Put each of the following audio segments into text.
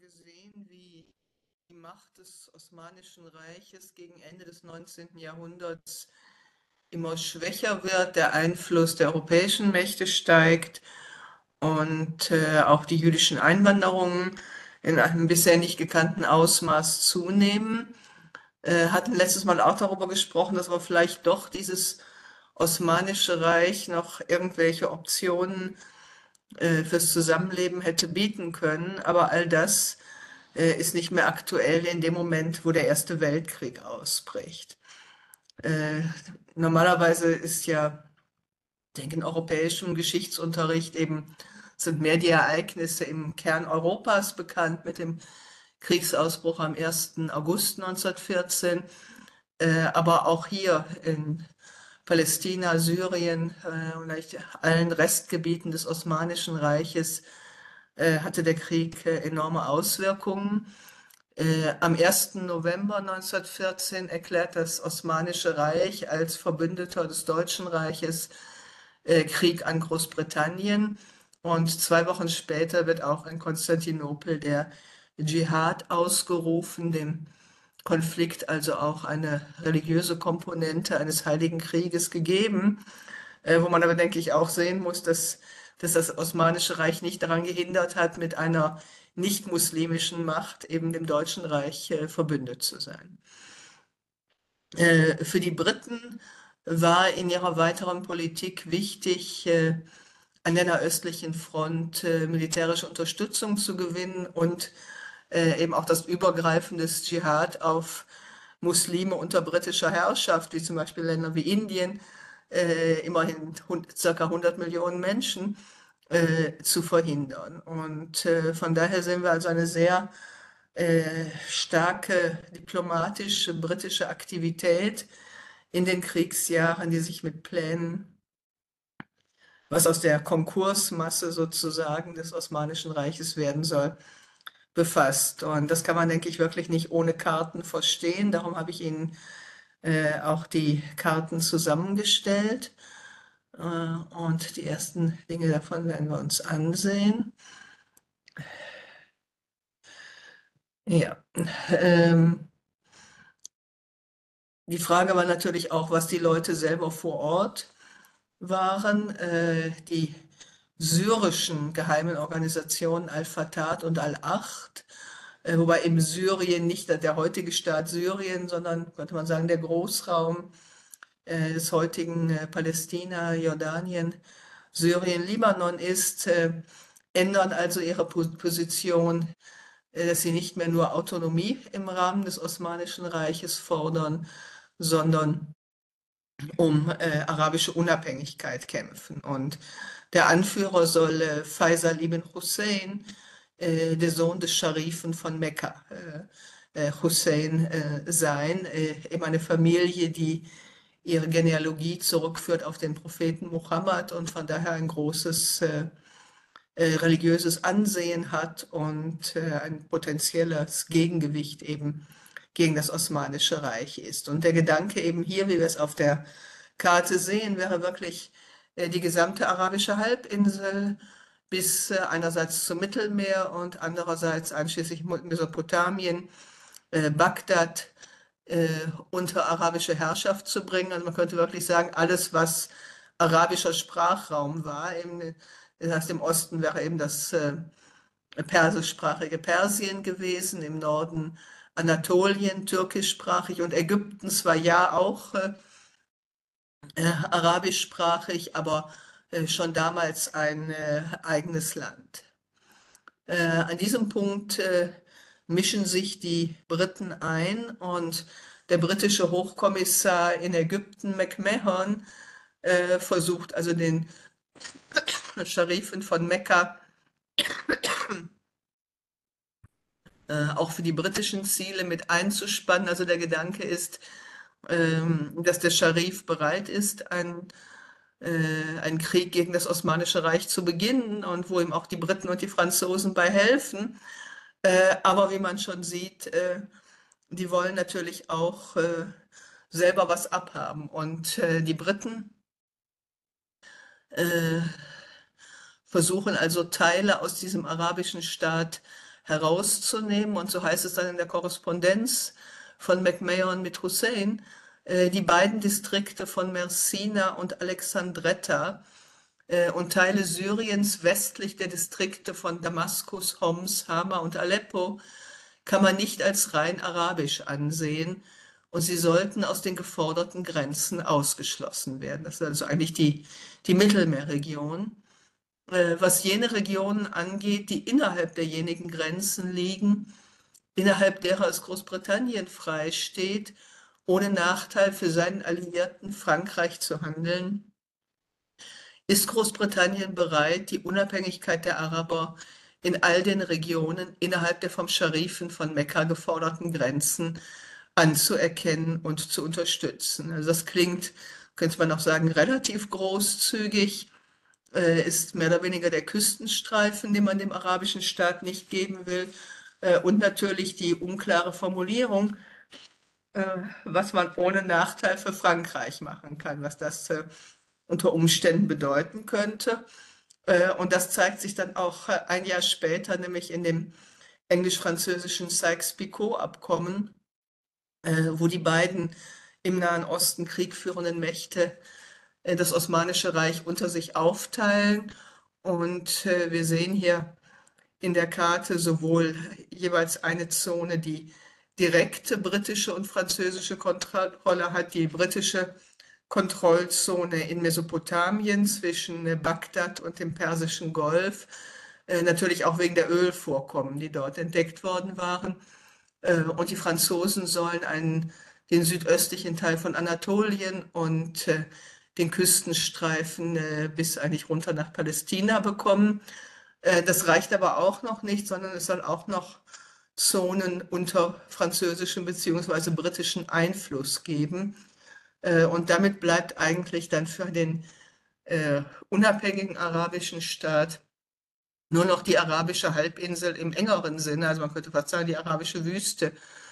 gesehen, wie die Macht des Osmanischen Reiches gegen Ende des 19. Jahrhunderts immer schwächer wird, der Einfluss der europäischen Mächte steigt und auch die jüdischen Einwanderungen in einem bisher nicht gekannten Ausmaß zunehmen. Hatten letztes Mal auch darüber gesprochen, dass wir vielleicht doch dieses Osmanische Reich noch irgendwelche Optionen fürs Zusammenleben hätte bieten können. Aber all das ist nicht mehr aktuell in dem Moment, wo der Erste Weltkrieg ausbricht. Äh, Normalerweise ist ja, ich denke, in europäischem Geschichtsunterricht eben sind mehr die Ereignisse im Kern Europas bekannt mit dem Kriegsausbruch am 1. August 1914, aber auch hier in Palästina, Syrien und eigentlich allen Restgebieten des Osmanischen Reiches hatte der Krieg enorme Auswirkungen. Am 1. November 1914 erklärt das Osmanische Reich als Verbündeter des Deutschen Reiches Krieg an Großbritannien. Und 2 Wochen später wird auch in Konstantinopel der Dschihad ausgerufen, dem Konflikt also auch eine religiöse Komponente eines Heiligen Krieges gegeben, wo man aber, denke ich, auch sehen muss, dass das Osmanische Reich nicht daran gehindert hat, mit einer nicht-muslimischen Macht, eben dem Deutschen Reich, verbündet zu sein. Für die Briten war in ihrer weiteren Politik wichtig, an der nahöstlichen Front militärische Unterstützung zu gewinnen und eben auch das Übergreifen des Dschihad auf Muslime unter britischer Herrschaft, wie zum Beispiel Länder wie Indien, immerhin circa 100 Millionen Menschen, zu verhindern. Und von daher sehen wir also eine sehr starke diplomatische britische Aktivität in den Kriegsjahren, die sich mit Plänen, was aus der Konkursmasse sozusagen des Osmanischen Reiches werden soll, befasst. Und das kann man, denke ich, wirklich nicht ohne Karten verstehen. Darum habe ich Ihnen auch die Karten zusammengestellt. Und die ersten Dinge davon werden wir uns ansehen. Ja, ähm, die Frage war natürlich auch, was die Leute selber vor Ort waren. Die syrischen geheimen Organisationen Al-Fatah und Al-Acht, wobei eben Syrien nicht der heutige Staat Syrien, sondern, könnte man sagen, der Großraum des heutigen Palästina, Jordanien, Syrien, Libanon ist, ändern also ihre Position, dass sie nicht mehr nur Autonomie im Rahmen des Osmanischen Reiches fordern, sondern um arabische Unabhängigkeit kämpfen. Und der Anführer soll Faisal ibn Hussein, der Sohn des Scharifen von Mekka, Hussein sein, eben eine Familie, die ihre Genealogie zurückführt auf den Propheten Mohammed und von daher ein großes religiöses Ansehen hat und ein potenzielles Gegengewicht eben gegen das Osmanische Reich ist. Und der Gedanke eben hier, wie wir es auf der Karte sehen, wäre wirklich die gesamte arabische Halbinsel bis einerseits zum Mittelmeer und andererseits einschließlich Mesopotamien, Bagdad äh, unter arabische Herrschaft zu bringen. Also man könnte wirklich sagen, alles, was arabischer Sprachraum war, eben, das heißt, im Osten wäre eben das persischsprachige Persien gewesen, im Norden Anatolien, türkischsprachig und Ägypten zwar ja auch arabischsprachig, aber schon damals ein eigenes Land. An diesem Punkt mischen sich die Briten ein und der britische Hochkommissar in Ägypten, McMahon, versucht also den Scharifen von Mekka auch für die britischen Ziele mit einzuspannen. Also der Gedanke ist, dass der Scharif bereit ist, einen Krieg gegen das Osmanische Reich zu beginnen und wo ihm auch die Briten und die Franzosen bei helfen. Aber wie man schon sieht, die wollen natürlich auch selber was abhaben. Und die Briten äh, versuchen also Teile aus diesem arabischen Staat herauszunehmen. Und so heißt es dann in der Korrespondenz von McMahon mit Hussein, die beiden Distrikte von Mersina und Alexandretta und Teile Syriens westlich der Distrikte von Damaskus, Homs, Hama und Aleppo kann man nicht als rein arabisch ansehen und sie sollten aus den geforderten Grenzen ausgeschlossen werden. Das ist also eigentlich die Mittelmeerregion. Was jene Regionen angeht, die innerhalb derjenigen Grenzen liegen, innerhalb derer es Großbritannien freisteht, ohne Nachteil für seinen Alliierten Frankreich zu handeln, ist Großbritannien bereit, die Unabhängigkeit der Araber in all den Regionen innerhalb der vom Scharifen von Mekka geforderten Grenzen anzuerkennen und zu unterstützen. Also das klingt, könnte man auch sagen, relativ großzügig, ist mehr oder weniger der Küstenstreifen, den man dem arabischen Staat nicht geben will, und natürlich die unklare Formulierung, was man ohne Nachteil für Frankreich machen kann, was das unter Umständen bedeuten könnte. Und das zeigt sich dann auch ein Jahr später, nämlich in dem englisch-französischen Sykes-Picot-Abkommen, wo die beiden im Nahen Osten Krieg führenden Mächte das Osmanische Reich unter sich aufteilen. Und wir sehen hier in der Karte sowohl jeweils eine Zone, die direkte britische und französische Kontrolle hat, die britische Kontrollzone in Mesopotamien zwischen Bagdad und dem Persischen Golf, natürlich auch wegen der Ölvorkommen, die dort entdeckt worden waren. Und die Franzosen sollen den südöstlichen Teil von Anatolien und den Küstenstreifen bis eigentlich runter nach Palästina bekommen. Das reicht aber auch noch nicht, sondern es soll auch noch Zonen unter französischem bzw. britischem Einfluss geben. Und damit bleibt eigentlich dann für den unabhängigen arabischen Staat nur noch die arabische Halbinsel im engeren Sinne, also man könnte fast sagen die arabische Wüste,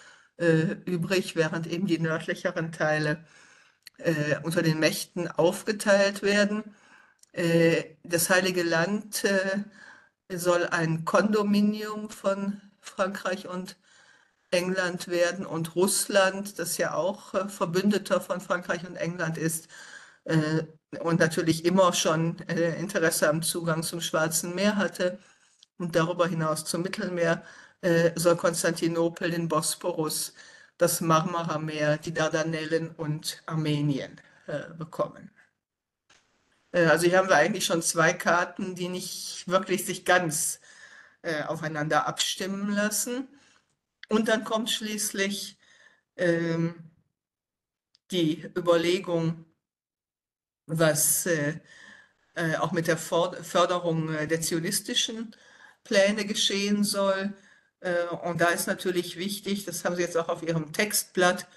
übrig, während eben die nördlicheren Teile unter den Mächten aufgeteilt werden. Das Heilige Land soll ein Kondominium von Frankreich und England werden und Russland, das ja auch Verbündeter von Frankreich und England ist äh, und natürlich immer schon Interesse am Zugang zum Schwarzen Meer hatte und darüber hinaus zum Mittelmeer, soll Konstantinopel den Bosporus, das Marmarameer, die Dardanellen und Armenien bekommen. Also hier haben wir eigentlich schon zwei Karten, die nicht wirklich sich ganz aufeinander abstimmen lassen. Und dann kommt schließlich ähm, die Überlegung, was auch mit der Förderung der zionistischen Pläne geschehen soll. Und da ist natürlich wichtig, das haben Sie jetzt auch auf Ihrem Textblatt,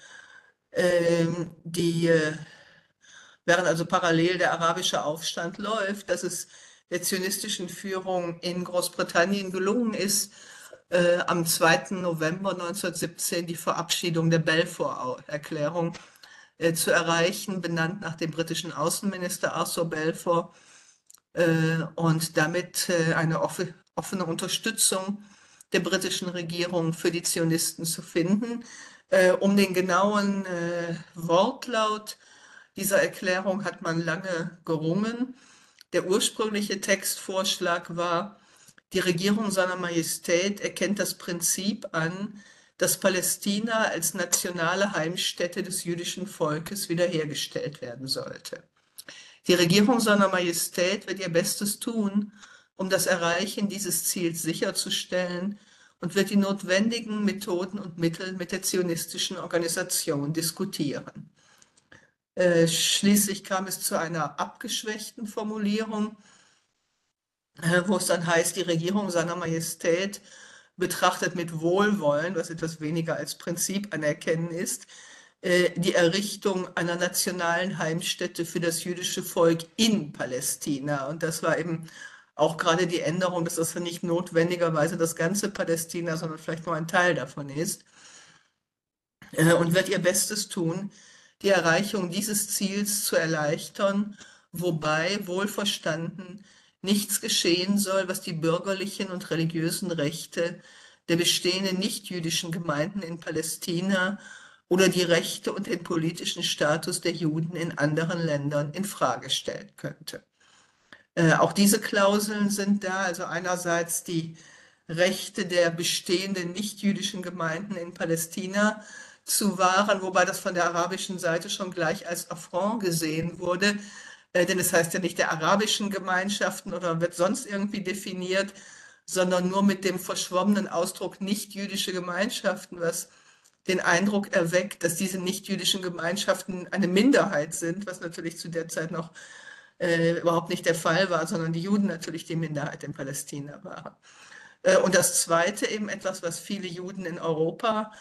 die während also parallel der arabische Aufstand läuft, dass es der zionistischen Führung in Großbritannien gelungen ist, am 2. November 1917 die Verabschiedung der Balfour-Erklärung zu erreichen, benannt nach dem britischen Außenminister Arthur Balfour, und damit eine offene Unterstützung der britischen Regierung für die Zionisten zu finden. Um den genauen Wortlaut dieser Erklärung hat man lange gerungen. Der ursprüngliche Textvorschlag war, die Regierung seiner Majestät erkennt das Prinzip an, dass Palästina als nationale Heimstätte des jüdischen Volkes wiederhergestellt werden sollte. Die Regierung seiner Majestät wird ihr Bestes tun, um das Erreichen dieses Ziels sicherzustellen und wird die notwendigen Methoden und Mittel mit der zionistischen Organisation diskutieren. Schließlich kam es zu einer abgeschwächten Formulierung, wo es dann heißt, die Regierung seiner Majestät betrachtet mit Wohlwollen, was etwas weniger als Prinzip anerkennen ist, die Errichtung einer nationalen Heimstätte für das jüdische Volk in Palästina. Und das war eben auch gerade die Änderung, dass das nicht notwendigerweise das ganze Palästina, sondern vielleicht nur ein Teil davon ist. Und wird ihr Bestes tun, die Erreichung dieses Ziels zu erleichtern, wobei wohlverstanden nichts geschehen soll, was die bürgerlichen und religiösen Rechte der bestehenden nichtjüdischen Gemeinden in Palästina oder die Rechte und den politischen Status der Juden in anderen Ländern in Frage stellen könnte. Auch diese Klauseln sind da, also einerseits die Rechte der bestehenden nichtjüdischen Gemeinden in Palästina zu wahren, wobei das von der arabischen Seite schon gleich als Affront gesehen wurde, denn es heißt ja nicht der arabischen Gemeinschaften oder wird sonst irgendwie definiert, sondern nur mit dem verschwommenen Ausdruck nichtjüdische Gemeinschaften, was den Eindruck erweckt, dass diese nichtjüdischen Gemeinschaften eine Minderheit sind, was natürlich zu der Zeit noch überhaupt nicht der Fall war, sondern die Juden natürlich die Minderheit in Palästina waren. Und das Zweite eben etwas, was viele Juden in Europa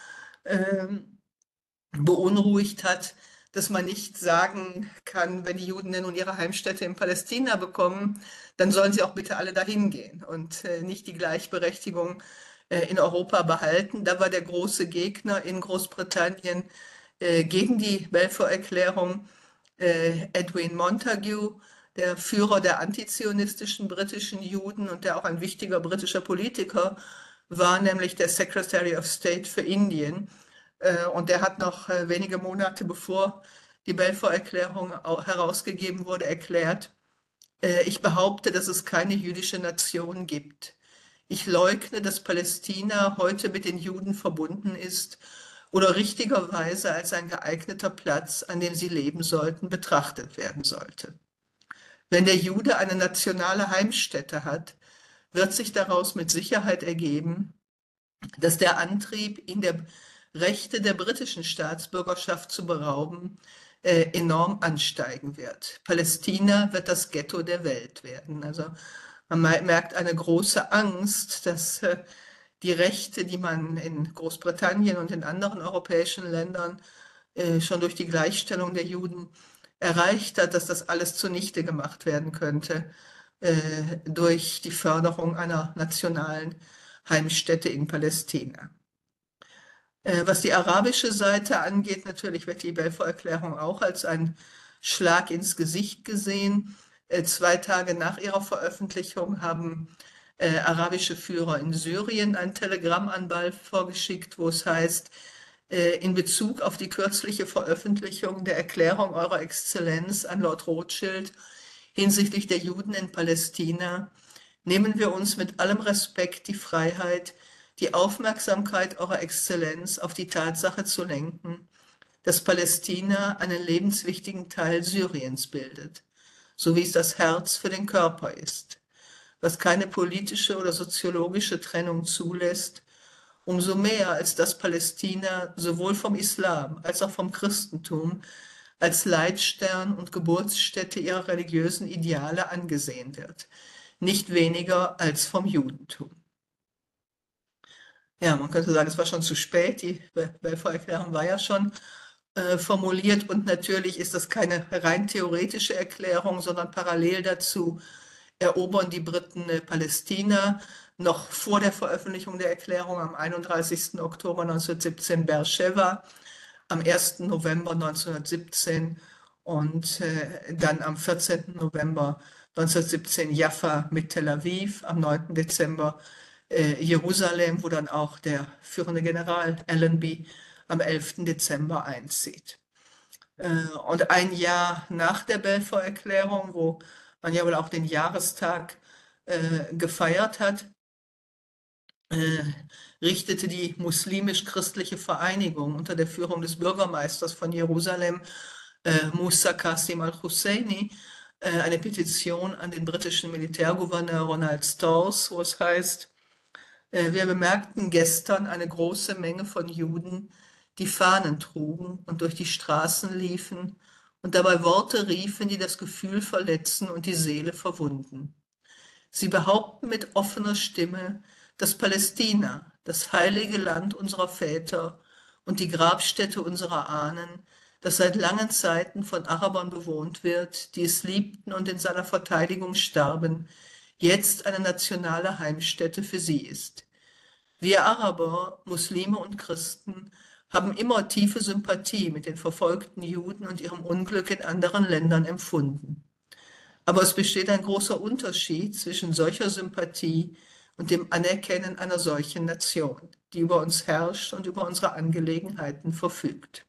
beunruhigt hat, dass man nicht sagen kann, wenn die Juden nun ihre Heimstätte in Palästina bekommen, dann sollen sie auch bitte alle dahin gehen und nicht die Gleichberechtigung in Europa behalten. Da war der große Gegner in Großbritannien gegen die Balfour-Erklärung Edwin Montagu, der Führer der antizionistischen britischen Juden und der auch ein wichtiger britischer Politiker war, nämlich der Secretary of State für Indien. Und der hat noch wenige Monate bevor die Balfour-Erklärung herausgegeben wurde, erklärt, ich behaupte, dass es keine jüdische Nation gibt. Ich leugne, dass Palästina heute mit den Juden verbunden ist oder richtigerweise als ein geeigneter Platz, an dem sie leben sollten, betrachtet werden sollte. Wenn der Jude eine nationale Heimstätte hat, wird sich daraus mit Sicherheit ergeben, dass der Antrieb, ihn der Rechte der britischen Staatsbürgerschaft zu berauben, enorm ansteigen wird. Palästina wird das Ghetto der Welt werden. Also man merkt eine große Angst, dass die Rechte, die man in Großbritannien und in anderen europäischen Ländern schon durch die Gleichstellung der Juden erreicht hat, dass das alles zunichte gemacht werden könnte durch die Förderung einer nationalen Heimstätte in Palästina. Was die arabische Seite angeht, natürlich wird die Balfour-Erklärung auch als ein Schlag ins Gesicht gesehen. 2 Tage nach ihrer Veröffentlichung haben arabische Führer in Syrien ein Telegramm an Balfour geschickt, wo es heißt, in Bezug auf die kürzliche Veröffentlichung der Erklärung Eurer Exzellenz an Lord Rothschild hinsichtlich der Juden in Palästina nehmen wir uns mit allem Respekt die Freiheit, die Aufmerksamkeit Eurer Exzellenz auf die Tatsache zu lenken, dass Palästina einen lebenswichtigen Teil Syriens bildet, so wie es das Herz für den Körper ist, was keine politische oder soziologische Trennung zulässt, umso mehr als dass Palästina sowohl vom Islam als auch vom Christentum als Leitstern und Geburtsstätte ihrer religiösen Ideale angesehen wird, nicht weniger als vom Judentum. Ja, man könnte sagen, es war schon zu spät. Die Balfour-Erklärung war ja schon formuliert und natürlich ist das keine rein theoretische Erklärung, sondern parallel dazu erobern die Briten Palästina noch vor der Veröffentlichung der Erklärung am 31. Oktober 1917 Beersheva, am 1. November 1917 und dann am 14. November 1917 Jaffa mit Tel Aviv, am 9. Dezember Jerusalem, wo dann auch der führende General Allenby am 11. Dezember einzieht. Und ein Jahr nach der Balfour-Erklärung, wo man ja wohl auch den Jahrestag gefeiert hat, richtete die muslimisch-christliche Vereinigung unter der Führung des Bürgermeisters von Jerusalem, Musa Qasim al-Husseini, eine Petition an den britischen Militärgouverneur Ronald Storrs, wo es heißt, wir bemerkten gestern eine große Menge von Juden, die Fahnen trugen und durch die Straßen liefen und dabei Worte riefen, die das Gefühl verletzen und die Seele verwunden. Sie behaupten mit offener Stimme, dass Palästina, das heilige Land unserer Väter und die Grabstätte unserer Ahnen, das seit langen Zeiten von Arabern bewohnt wird, die es liebten und in seiner Verteidigung starben, jetzt eine nationale Heimstätte für sie ist. Wir Araber, Muslime und Christen haben immer tiefe Sympathie mit den verfolgten Juden und ihrem Unglück in anderen Ländern empfunden. Aber es besteht ein großer Unterschied zwischen solcher Sympathie und dem Anerkennen einer solchen Nation, die über uns herrscht und über unsere Angelegenheiten verfügt.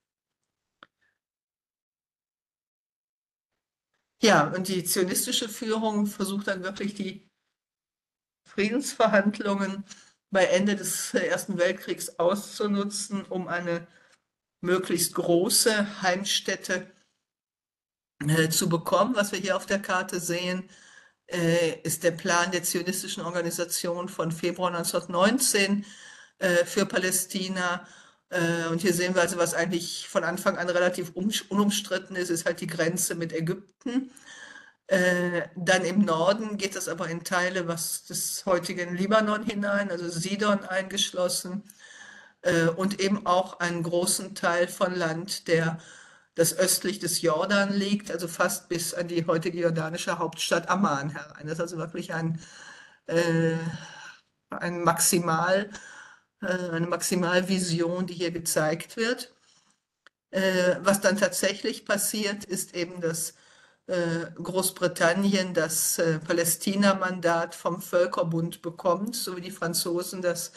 Ja, und die zionistische Führung versucht dann wirklich die Friedensverhandlungen bei Ende des Ersten Weltkriegs auszunutzen, um eine möglichst große Heimstätte zu bekommen. Was wir hier auf der Karte sehen, ist der Plan der zionistischen Organisation von Februar 1919 für Palästina. Und hier sehen wir also, was eigentlich von Anfang an relativ unumstritten ist halt die Grenze mit Ägypten. Dann im Norden geht es aber in Teile was des heutigen Libanon hinein, also Sidon eingeschlossen, und eben auch einen großen Teil von Land, das östlich des Jordan liegt, also fast bis an die heutige jordanische Hauptstadt Amman herein. Das ist also wirklich äh, ein eine Maximalvision, die hier gezeigt wird. Was dann tatsächlich passiert, ist eben, dass Großbritannien das Palästina-Mandat vom Völkerbund bekommt, so wie die Franzosen das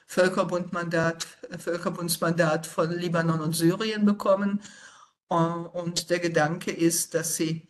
Völkerbundsmandat von Libanon und Syrien bekommen. Und der Gedanke ist, dass sie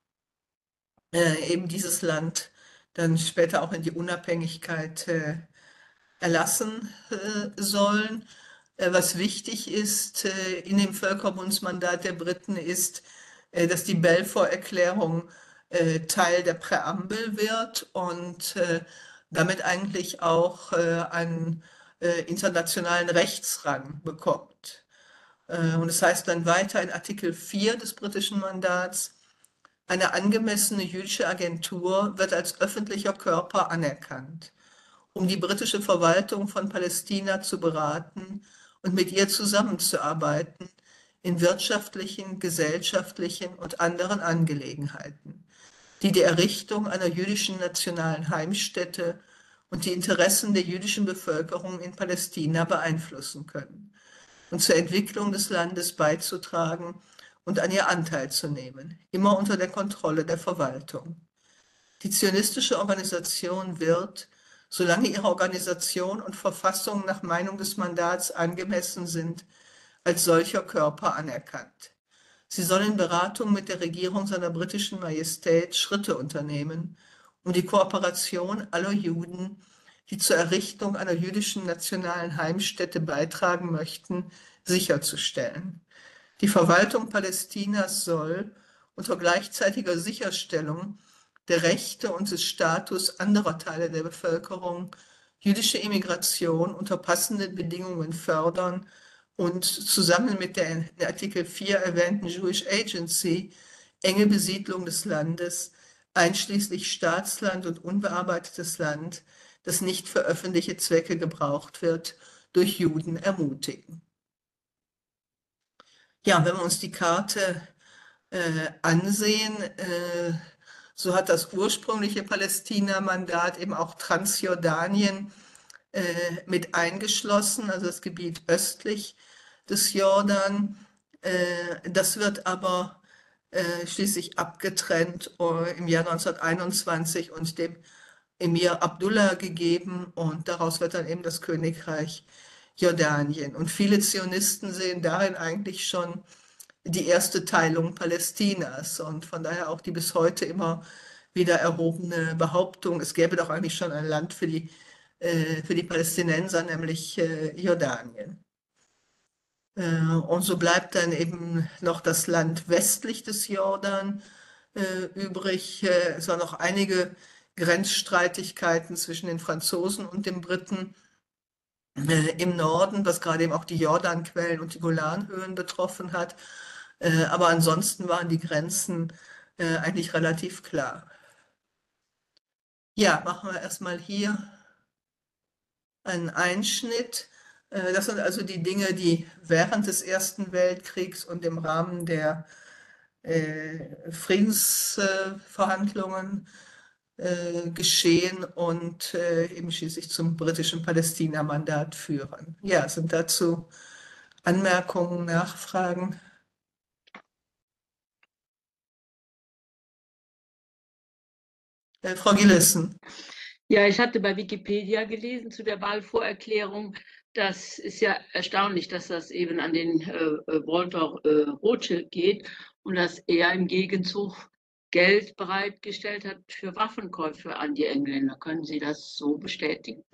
eben dieses Land dann später auch in die Unabhängigkeit erlassen sollen. Was wichtig ist in dem Völkerbundsmandat der Briten ist, dass die Balfour-Erklärung Teil der Präambel wird und damit eigentlich auch einen internationalen Rechtsrang bekommt. Und es heißt dann weiter in Artikel 4 des britischen Mandats, eine angemessene jüdische Agentur wird als öffentlicher Körper anerkannt, um die britische Verwaltung von Palästina zu beraten und mit ihr zusammenzuarbeiten in wirtschaftlichen, gesellschaftlichen und anderen Angelegenheiten, die die Errichtung einer jüdischen nationalen Heimstätte und die Interessen der jüdischen Bevölkerung in Palästina beeinflussen können und zur Entwicklung des Landes beizutragen und an ihr Anteil zu nehmen, immer unter der Kontrolle der Verwaltung. Die zionistische Organisation wird, solange ihre Organisation und Verfassung nach Meinung des Mandats angemessen sind, als solcher Körper anerkannt. Sie soll in Beratung mit der Regierung seiner britischen Majestät Schritte unternehmen, um die Kooperation aller Juden, die zur Errichtung einer jüdischen nationalen Heimstätte beitragen möchten, sicherzustellen. Die Verwaltung Palästinas soll unter gleichzeitiger Sicherstellung der Rechte und des Status anderer Teile der Bevölkerung jüdische Immigration unter passenden Bedingungen fördern und zusammen mit der in Artikel 4 erwähnten Jewish Agency enge Besiedlung des Landes, einschließlich Staatsland und unbearbeitetes Land, das nicht für öffentliche Zwecke gebraucht wird, durch Juden ermutigen. Ja, wenn wir uns die Karte ansehen, so hat das ursprüngliche Palästina-Mandat eben auch Transjordanien mit eingeschlossen, also das Gebiet östlich des Jordan. Das wird aber schließlich abgetrennt im Jahr 1921 und dem Emir Abdullah gegeben und daraus wird dann eben das Königreich Jordanien. Und viele Zionisten sehen darin eigentlich schon die erste Teilung Palästinas und von daher auch die bis heute immer wieder erhobene Behauptung, es gäbe doch eigentlich schon ein Land für die Palästinenser, nämlich Jordanien. Und so bleibt dann eben noch das Land westlich des Jordan übrig. Es waren noch einige Grenzstreitigkeiten zwischen den Franzosen und den Briten im Norden, was gerade eben auch die Jordanquellen und die Golanhöhen betroffen hat. Aber ansonsten waren die Grenzen eigentlich relativ klar. Ja, machen wir erstmal hier einen Einschnitt. Das sind also die Dinge, die während des Ersten Weltkriegs und im Rahmen der Friedensverhandlungen geschehen und eben schließlich zum britischen Palästina-Mandat führen. Ja, sind dazu Anmerkungen, Nachfragen? Frau Gillessen. Ja, ich hatte bei Wikipedia gelesen zu der Wahlvorerklärung. Das ist ja erstaunlich, dass das eben an den Walter Rothschild geht und dass er im Gegenzug Geld bereitgestellt hat für Waffenkäufe an die Engländer. Können Sie das so bestätigen?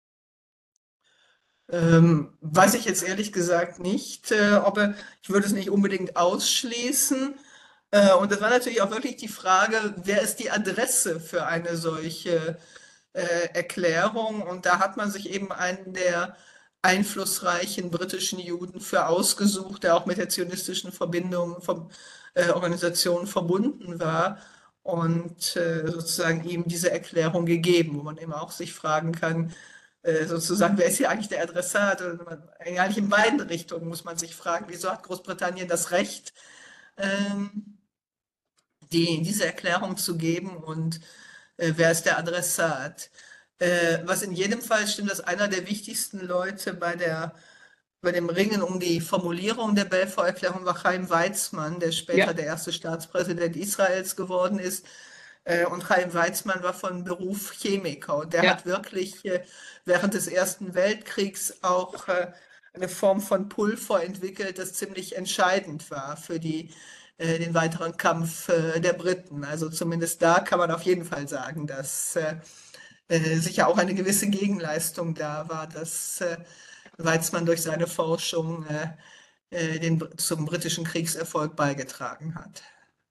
Weiß ich jetzt ehrlich gesagt nicht, ich würde es nicht unbedingt ausschließen. Und das war natürlich auch wirklich die Frage, wer ist die Adresse für eine solche Erklärung? Und da hat man sich eben einen der einflussreichen britischen Juden für ausgesucht, der auch mit der zionistischen Organisation verbunden war und sozusagen ihm diese Erklärung gegeben, wo man eben auch sich fragen kann, sozusagen, wer ist hier eigentlich der Adressat? Und eigentlich in beiden Richtungen muss man sich fragen, wieso hat Großbritannien das Recht, ähm, diese Erklärung zu geben und wer ist der Adressat? Was in jedem Fall stimmt, dass einer der wichtigsten Leute bei dem Ringen um die Formulierung der Balfour-Erklärung war Chaim Weizmann, der später Ja, der erste Staatspräsident Israels geworden ist. Und Chaim Weizmann war von Beruf Chemiker und der ja. hat wirklich während des Ersten Weltkriegs auch eine Form von Pulver entwickelt, das ziemlich entscheidend war für den weiteren Kampf der Briten. Also zumindest da kann man auf jeden Fall sagen, dass sicher auch eine gewisse Gegenleistung da war, dass Weizmann durch seine Forschung zum britischen Kriegserfolg beigetragen hat.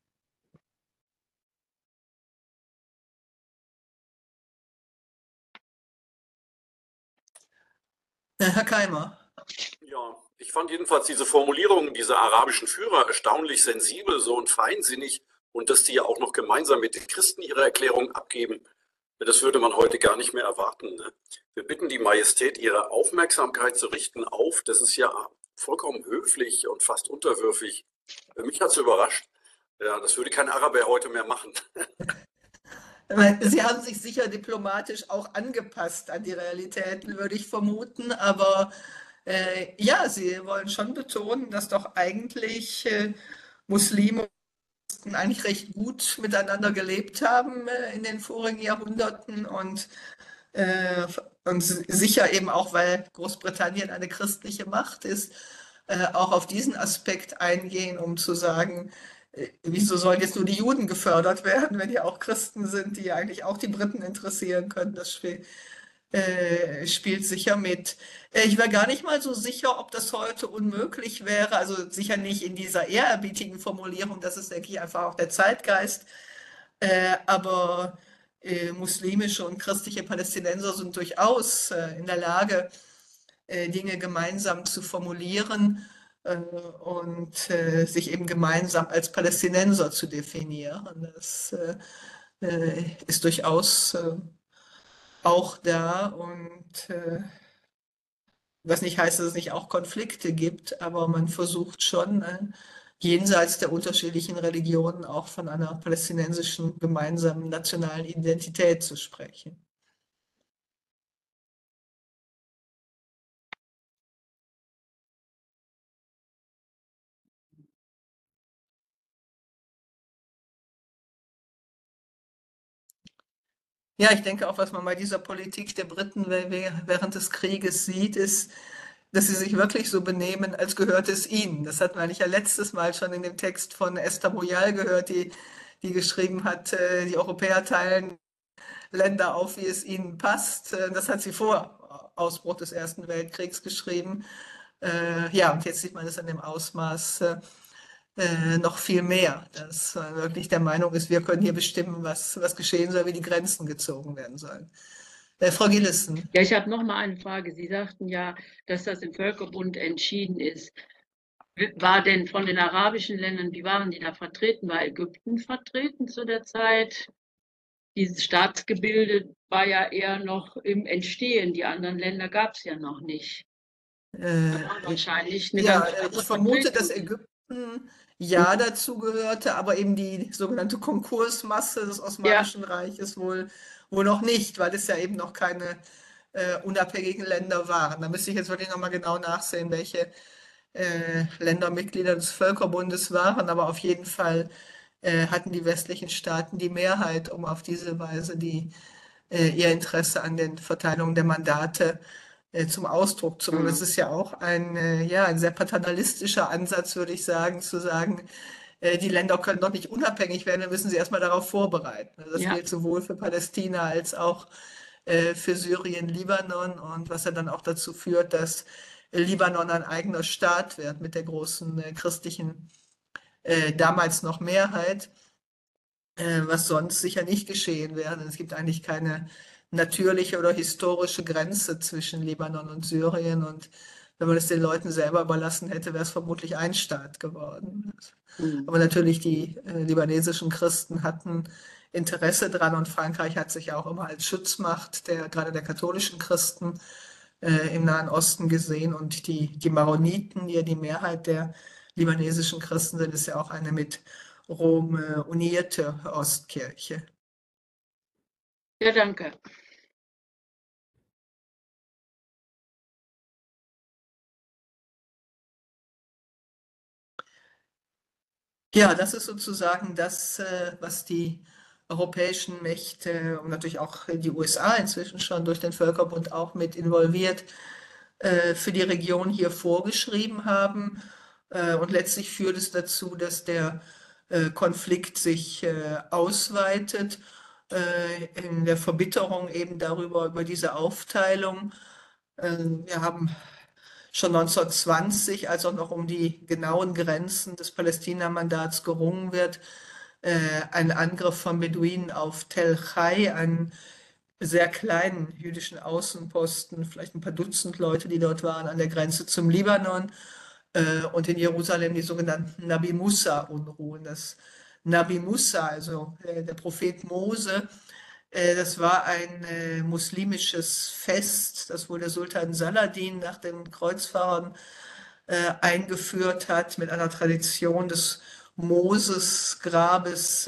Herr Keimer. Ja, ich fand jedenfalls diese Formulierung dieser arabischen Führer erstaunlich sensibel, so und feinsinnig und dass die ja auch noch gemeinsam mit den Christen ihre Erklärung abgeben. Das würde man heute gar nicht mehr erwarten. Ne? Wir bitten die Majestät, ihre Aufmerksamkeit zu richten auf. Das ist ja vollkommen höflich und fast unterwürfig. Mich hat es überrascht. Ja, das würde kein Araber heute mehr machen. Sie haben sich sicher diplomatisch auch angepasst an die Realitäten, würde ich vermuten, aber ja, Sie wollen schon betonen, dass doch eigentlich Muslime eigentlich recht gut miteinander gelebt haben in den vorigen Jahrhunderten äh, und sicher eben auch, weil Großbritannien eine christliche Macht ist, auch auf diesen Aspekt eingehen, um zu sagen, wieso sollen jetzt nur die Juden gefördert werden, wenn ja auch Christen sind, die eigentlich auch die Briten interessieren können. Das spielt sicher mit. Ich wäre gar nicht mal so sicher, ob das heute unmöglich wäre. Also sicher nicht in dieser ehrerbietigen Formulierung, das ist, denke ich, einfach auch der Zeitgeist. Aber muslimische und christliche Palästinenser sind durchaus in der Lage, Dinge gemeinsam zu formulieren und sich eben gemeinsam als Palästinenser zu definieren. Das ist durchaus auch da und was nicht heißt, dass es nicht auch Konflikte gibt, aber man versucht schon jenseits der unterschiedlichen Religionen auch von einer palästinensischen gemeinsamen nationalen Identität zu sprechen. Ja, ich denke auch, was man bei dieser Politik der Briten während des Krieges sieht, ist, dass sie sich wirklich so benehmen, als gehört es ihnen. Das hat man eigentlich ja letztes Mal schon in dem Text von Esther Royal gehört, die geschrieben hat, die Europäer teilen Länder auf, wie es ihnen passt. Das hat sie vor Ausbruch des Ersten Weltkriegs geschrieben. Ja, und jetzt sieht man es in dem Ausmaß noch viel mehr, dass man wirklich der Meinung ist, wir können hier bestimmen, was geschehen soll, wie die Grenzen gezogen werden sollen. Frau Gillissen. Ja, ich habe noch mal eine Frage. Sie sagten ja, dass das im Völkerbund entschieden ist. War denn von den arabischen Ländern, wie waren die da vertreten? War Ägypten vertreten zu der Zeit? Dieses Staatsgebilde war ja eher noch im Entstehen. Die anderen Länder gab es ja noch nicht. Da war Äh, wahrscheinlich eine ja, ganz andere ich vermute, dass Vertretung. Ägypten ja dazu gehörte, aber eben die sogenannte Konkursmasse des Ja, Osmanischen Reiches wohl noch nicht, weil es ja eben noch keine unabhängigen Länder waren. Da müsste ich jetzt wirklich nochmal genau nachsehen, welche Länder Mitglieder des Völkerbundes waren, aber auf jeden Fall hatten die westlichen Staaten die Mehrheit, um auf diese Weise ihr Interesse an den Verteilungen der Mandate zum Ausdruck zu bringen. Das ist ja auch ja, ein sehr paternalistischer Ansatz, würde ich sagen, zu sagen, die Länder können doch nicht unabhängig werden, wir müssen sie erstmal darauf vorbereiten. Also das Ja. gilt sowohl für Palästina als auch für Syrien, Libanon und was ja dann auch dazu führt, dass Libanon ein eigener Staat wird mit der großen christlichen, damals noch Mehrheit, was sonst sicher nicht geschehen wäre. Es gibt eigentlich keine natürliche oder historische Grenze zwischen Libanon und Syrien und wenn man es den Leuten selber überlassen hätte, wäre es vermutlich ein Staat geworden. Aber natürlich die libanesischen Christen hatten Interesse dran und Frankreich hat sich ja auch immer als Schutzmacht gerade der katholischen Christen im Nahen Osten gesehen und die Maroniten, die ja die Mehrheit der libanesischen Christen sind, ist ja auch eine mit Rom unierte Ostkirche. Ja, danke. Ja, das ist sozusagen das, was die europäischen Mächte und natürlich auch die USA inzwischen schon durch den Völkerbund auch mit involviert, für die Region hier vorgeschrieben haben. Und letztlich führt es dazu, dass der Konflikt sich ausweitet in der Verbitterung eben über diese Aufteilung. Wir haben schon 1920, als auch noch um die genauen Grenzen des Palästina-Mandats gerungen wird, einen Angriff von Beduinen auf Tel Chai, einen sehr kleinen jüdischen Außenposten, vielleicht ein paar Dutzend Leute, die dort waren, an der Grenze zum Libanon, und in Jerusalem die sogenannten Nabi Musa-Unruhen. Das Nabi Musa, also der Prophet Mose, das war ein muslimisches Fest, das wohl der Sultan Saladin nach den Kreuzfahrern eingeführt hat, mit einer Tradition des Moses-Grabes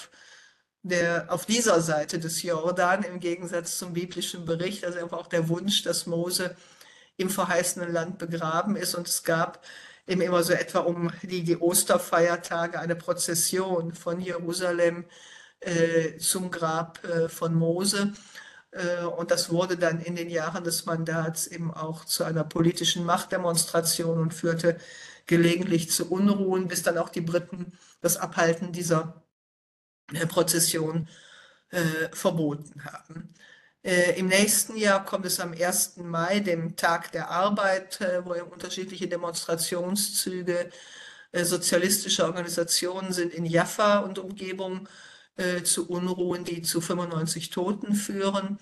auf dieser Seite des Jordan, im Gegensatz zum biblischen Bericht. Also einfach auch der Wunsch, dass Mose im verheißenen Land begraben ist. Und es gab eben immer so etwa um die Osterfeiertage eine Prozession von Jerusalem zum Grab von Mose. Und das wurde dann in den Jahren des Mandats eben auch zu einer politischen Machtdemonstration und führte gelegentlich zu Unruhen, bis dann auch die Briten das Abhalten dieser Prozession verboten haben. Im nächsten Jahr kommt es am 1. Mai, dem Tag der Arbeit, wo unterschiedliche Demonstrationszüge sozialistischer Organisationen sind in Jaffa und Umgebung zu Unruhen, die zu 95 Toten führen.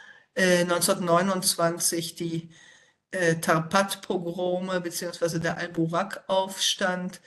1929 die Tarpat-Pogrome bzw. der Al-Burak-Aufstand,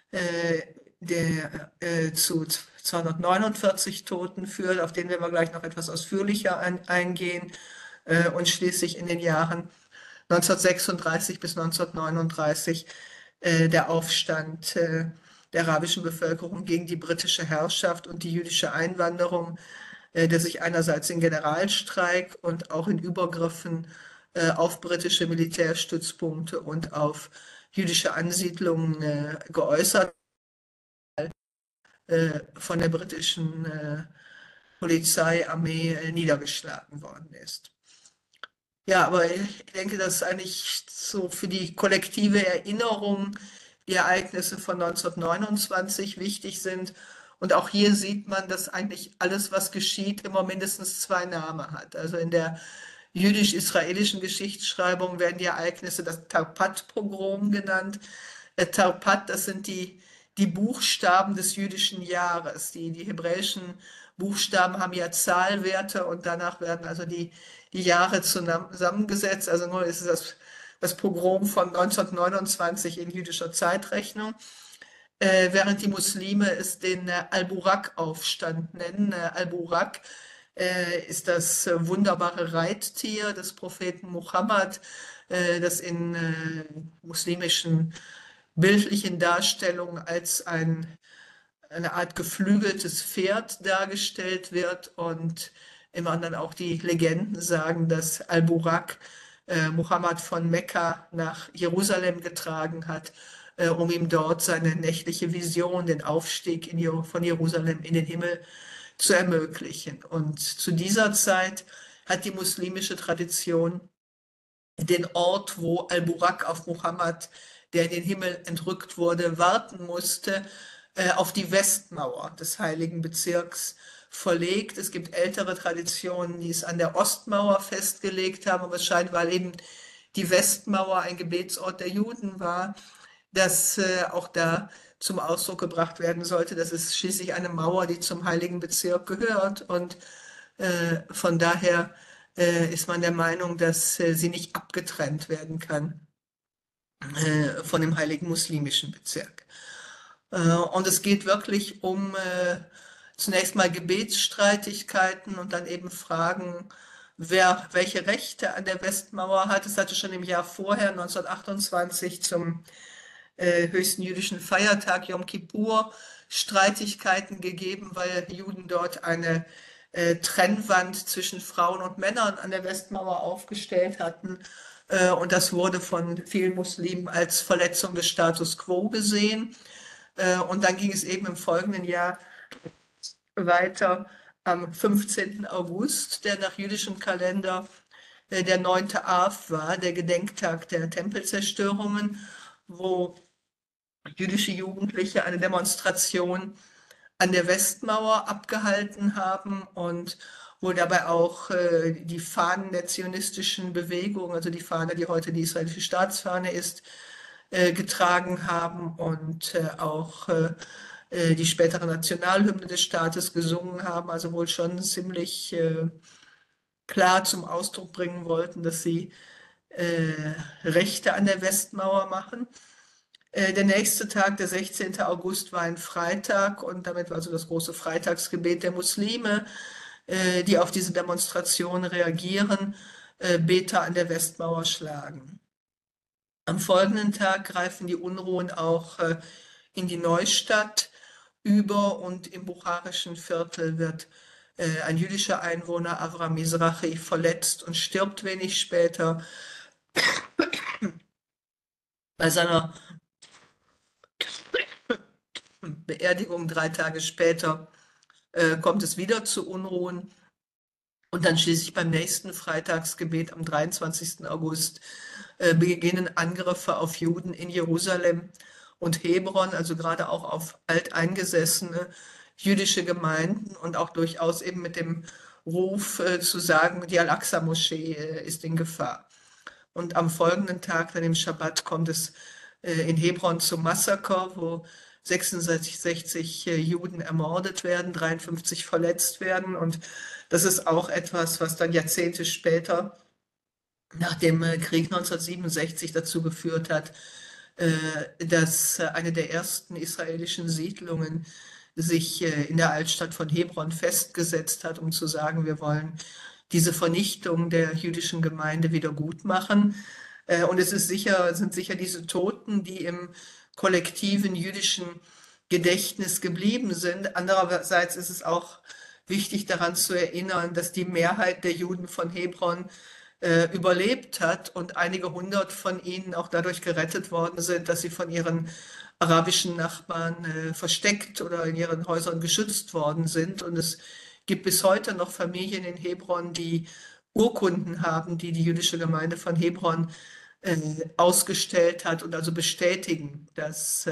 der zu 249 Toten führt, auf den werden wir gleich noch etwas ausführlicher eingehen, und schließlich in den Jahren 1936 bis 1939 der Aufstand der arabischen Bevölkerung gegen die britische Herrschaft und die jüdische Einwanderung, der sich einerseits in Generalstreik und auch in Übergriffen auf britische Militärstützpunkte und auf jüdische Ansiedlungen geäußert, von der britischen Polizei, Armee niedergeschlagen worden ist. Ja, aber ich denke, dass eigentlich so für die kollektive Erinnerung die Ereignisse von 1929 wichtig sind. Und auch hier sieht man, dass eigentlich alles, was geschieht, immer mindestens zwei Namen hat. Also in der jüdisch-israelischen Geschichtsschreibung werden die Ereignisse das Tarpat-Pogrom genannt. Tarpat, das sind die Buchstaben des jüdischen Jahres. Die hebräischen Buchstaben haben ja Zahlwerte und danach werden also die Jahre zusammengesetzt. Also nur ist es das Pogrom von 1929 in jüdischer Zeitrechnung, während die Muslime es den Al-Burak-Aufstand nennen. Al-Burak ist das wunderbare Reittier des Propheten Mohammed, das in muslimischen bildlichen Darstellungen als eine Art geflügeltes Pferd dargestellt wird. Und im anderen auch die Legenden sagen, dass Al-Burak Mohammed von Mekka nach Jerusalem getragen hat, um ihm dort seine nächtliche Vision, den Aufstieg von Jerusalem in den Himmel zu ermöglichen. Und zu dieser Zeit hat die muslimische Tradition den Ort, wo Al-Burak auf Muhammad, der in den Himmel entrückt wurde, warten musste, auf die Westmauer des heiligen Bezirks verlegt. Es gibt ältere Traditionen, die es an der Ostmauer festgelegt haben, aber es scheint, weil eben die Westmauer ein Gebetsort der Juden war, dass auch da zum Ausdruck gebracht werden sollte, dass es schließlich eine Mauer, die zum heiligen Bezirk gehört. Und von daher ist man der Meinung, dass sie nicht abgetrennt werden kann von dem heiligen muslimischen Bezirk. Und es geht wirklich um zunächst mal Gebetsstreitigkeiten und dann eben Fragen, wer welche Rechte an der Westmauer hat. Es hatte schon im Jahr vorher, 1928, zum höchsten jüdischen Feiertag Yom Kippur Streitigkeiten gegeben, weil Juden dort eine Trennwand zwischen Frauen und Männern an der Westmauer aufgestellt hatten. Und das wurde von vielen Muslimen als Verletzung des Status quo gesehen. Und dann ging es eben im folgenden Jahr weiter am 15. August, der nach jüdischem Kalender der 9. Av war, der Gedenktag der Tempelzerstörungen, wo jüdische Jugendliche eine Demonstration an der Westmauer abgehalten haben und wo dabei auch die Fahnen der zionistischen Bewegung, also die Fahne, die heute die israelische Staatsfahne ist, getragen haben und auch die spätere Nationalhymne des Staates gesungen haben, also wohl schon ziemlich klar zum Ausdruck bringen wollten, dass sie Rechte an der Westmauer machen. Der nächste Tag, der 16. August, war ein Freitag und damit war also das große Freitagsgebet der Muslime, die auf diese Demonstration reagieren, Beter an der Westmauer schlagen. Am folgenden Tag greifen die Unruhen auch in die Neustadt über und im bucharischen Viertel wird ein jüdischer Einwohner, Avram Mizrahi, verletzt und stirbt wenig später. Bei seiner Beerdigung 3 Tage später kommt es wieder zu Unruhen. Und dann schließlich beim nächsten Freitagsgebet am 23. August beginnen Angriffe auf Juden in Jerusalem und Hebron, also gerade auch auf alteingesessene jüdische Gemeinden und auch durchaus eben mit dem Ruf zu sagen, die Al-Aqsa-Moschee ist in Gefahr. Und am folgenden Tag, dann im Schabbat, kommt es in Hebron zum Massaker, wo 66 Juden ermordet werden, 53 verletzt werden. Und das ist auch etwas, was dann Jahrzehnte später, nach dem Krieg 1967, dazu geführt hat, dass eine der ersten israelischen Siedlungen sich in der Altstadt von Hebron festgesetzt hat, um zu sagen, wir wollen diese Vernichtung der jüdischen Gemeinde wieder gut machen. Und es ist sind sicher diese Toten, die im kollektiven jüdischen Gedächtnis geblieben sind. Andererseits ist es auch wichtig daran zu erinnern, dass die Mehrheit der Juden von Hebron überlebt hat und einige hundert von ihnen auch dadurch gerettet worden sind, dass sie von ihren arabischen Nachbarn versteckt oder in ihren Häusern geschützt worden sind. Und es gibt bis heute noch Familien in Hebron, die Urkunden haben, die die jüdische Gemeinde von Hebron ausgestellt hat und also bestätigen, dass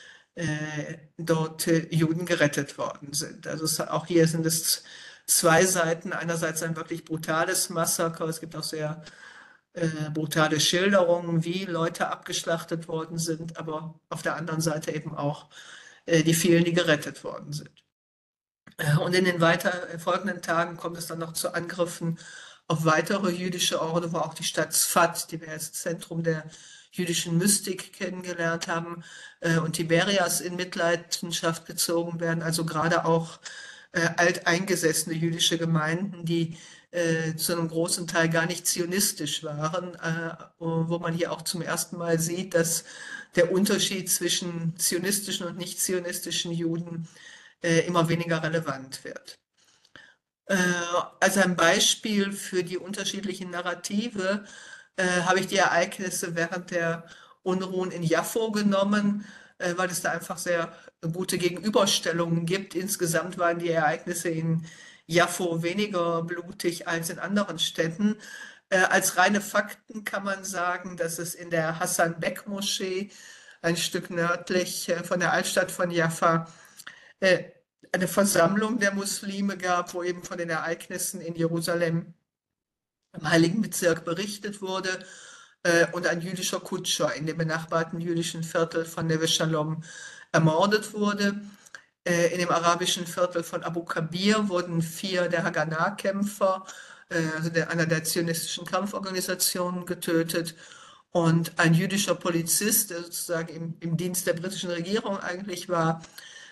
dort Juden gerettet worden sind. Also auch hier sind es zwei Seiten. Einerseits ein wirklich brutales Massaker. Es gibt auch sehr brutale Schilderungen, wie Leute abgeschlachtet worden sind, aber auf der anderen Seite eben auch die vielen, die gerettet worden sind. Und in den folgenden Tagen kommt es dann noch zu Angriffen auf weitere jüdische Orte, wo auch die Stadt Sfat, die wir als Zentrum der jüdischen Mystik kennengelernt haben, und Tiberias in Mitleidenschaft gezogen werden. Also gerade auch alteingesessene jüdische Gemeinden, die zu einem großen Teil gar nicht zionistisch waren, wo man hier auch zum ersten Mal sieht, dass der Unterschied zwischen zionistischen und nicht zionistischen Juden immer weniger relevant wird. Als ein Beispiel für die unterschiedlichen Narrative habe ich die Ereignisse während der Unruhen in Jaffo genommen, weil es da einfach sehr gute Gegenüberstellungen gibt. Insgesamt waren die Ereignisse in Jaffo weniger blutig als in anderen Städten. Als reine Fakten kann man sagen, dass es in der Hassan-Bek-Moschee, ein Stück nördlich von der Altstadt von Jaffa, äh, eine Versammlung der Muslime gab, wo eben von den Ereignissen in Jerusalem im Heiligen Bezirk berichtet wurde, und ein jüdischer Kutscher in dem benachbarten jüdischen Viertel von Neve Shalom ermordet wurde. In dem arabischen Viertel von Abu Kabir wurden 4 der Haganah-Kämpfer, also einer der zionistischen Kampforganisationen, getötet. Und ein jüdischer Polizist, der sozusagen im Dienst der britischen Regierung eigentlich war,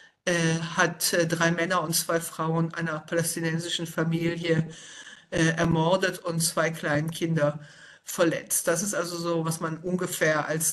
hat 3 Männer und 2 Frauen einer palästinensischen Familie ermordet und 2 Kleinkinder verletzt. Das ist also so, was man ungefähr als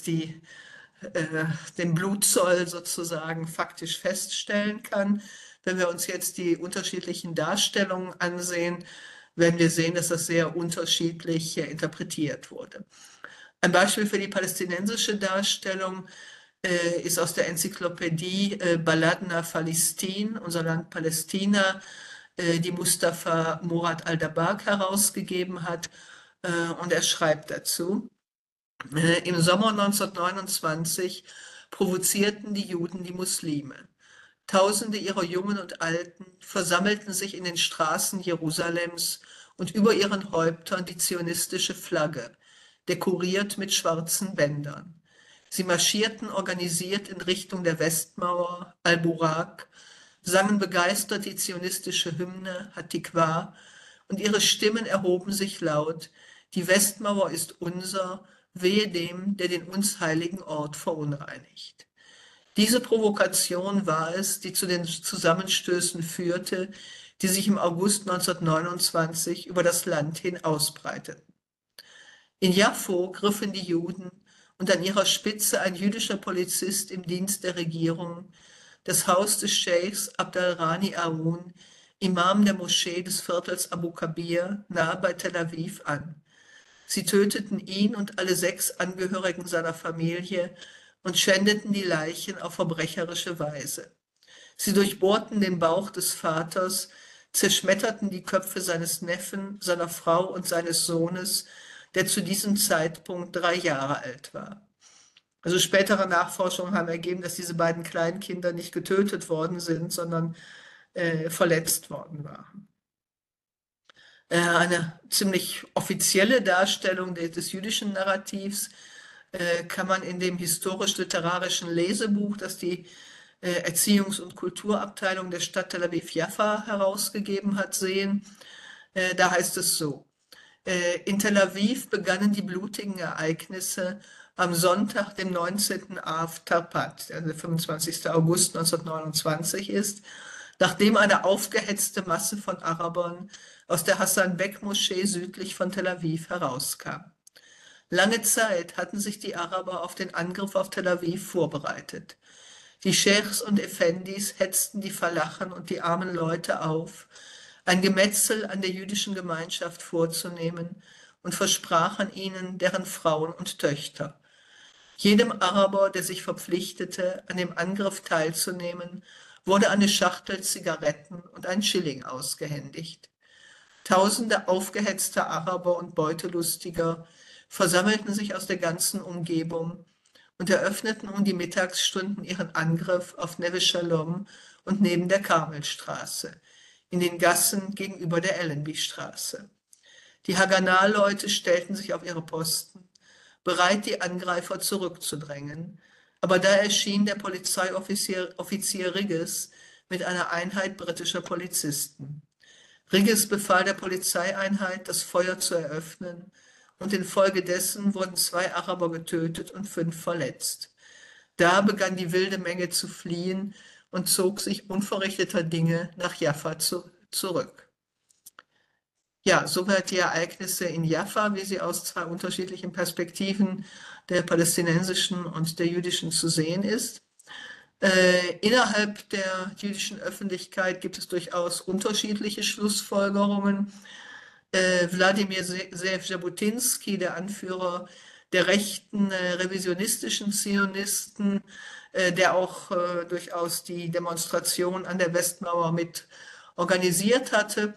den Blutzoll sozusagen faktisch feststellen kann. Wenn wir uns jetzt die unterschiedlichen Darstellungen ansehen, werden wir sehen, dass das sehr unterschiedlich interpretiert wurde. Ein Beispiel für die palästinensische Darstellung ist aus der Enzyklopädie Baladna Phalistin, unser Land Palästina, die Mustafa Murad al-Dabak herausgegeben hat. Und er schreibt dazu: Im Sommer 1929 provozierten die Juden die Muslime. Tausende ihrer Jungen und Alten versammelten sich in den Straßen Jerusalems und über ihren Häuptern die zionistische Flagge, dekoriert mit schwarzen Bändern. Sie marschierten organisiert in Richtung der Westmauer, Al-Burak, sangen begeistert die zionistische Hymne Hatikwa, und ihre Stimmen erhoben sich laut: Die Westmauer ist unser, wehe dem, der den uns heiligen Ort verunreinigt. Diese Provokation war es, die zu den Zusammenstößen führte, die sich im August 1929 über das Land hin ausbreiteten. In Jaffo griffen die Juden und an ihrer Spitze ein jüdischer Polizist im Dienst der Regierung das Haus des Scheichs Abd al-Rani Aoun, Imam der Moschee des Viertels Abu Kabir, nahe bei Tel Aviv, an. Sie töteten ihn und alle 6 Angehörigen seiner Familie und schändeten die Leichen auf verbrecherische Weise. Sie durchbohrten den Bauch des Vaters, zerschmetterten die Köpfe seines Neffen, seiner Frau und seines Sohnes, der zu diesem Zeitpunkt 3 Jahre alt war. Also spätere Nachforschungen haben ergeben, dass diese beiden Kleinkinder nicht getötet worden sind, sondern verletzt worden waren. Eine ziemlich offizielle Darstellung des jüdischen Narrativs kann man in dem historisch-literarischen Lesebuch, das die Erziehungs- und Kulturabteilung der Stadt Tel Aviv-Jaffa herausgegeben hat, sehen. Da heißt es so: In Tel Aviv begannen die blutigen Ereignisse am Sonntag, dem 19. Av Tarpat, der 25. August 1929 ist, nachdem eine aufgehetzte Masse von Arabern aus der Hassan-Bek-Moschee südlich von Tel Aviv herauskam. Lange Zeit hatten sich die Araber auf den Angriff auf Tel Aviv vorbereitet. Die Scheichs und Effendis hetzten die Falachen und die armen Leute auf, ein Gemetzel an der jüdischen Gemeinschaft vorzunehmen, und versprachen ihnen deren Frauen und Töchter. Jedem Araber, der sich verpflichtete, an dem Angriff teilzunehmen, wurde eine Schachtel Zigaretten und ein Schilling ausgehändigt. Tausende aufgehetzter Araber und Beutelustiger versammelten sich aus der ganzen Umgebung und eröffneten um die Mittagsstunden ihren Angriff auf Neve Shalom und neben der Karmelstraße, in den Gassen gegenüber der Allenby-Straße. Die Haganah-Leute stellten sich auf ihre Posten, bereit, die Angreifer zurückzudrängen, aber da erschien der Polizeioffizier Rigges mit einer Einheit britischer Polizisten. Rigges befahl der Polizeieinheit, das Feuer zu eröffnen, und infolgedessen wurden 2 Araber getötet und 5 verletzt. Da begann die wilde Menge zu fliehen und zog sich unverrichteter Dinge nach Jaffa zurück. Ja, soweit die Ereignisse in Jaffa, wie sie aus 2 unterschiedlichen Perspektiven, der palästinensischen und der jüdischen, zu sehen ist. Innerhalb der jüdischen Öffentlichkeit gibt es durchaus unterschiedliche Schlussfolgerungen. Wladimir Jabotinsky, der Anführer der rechten revisionistischen Zionisten, der auch durchaus die Demonstration an der Westmauer mit organisiert hatte,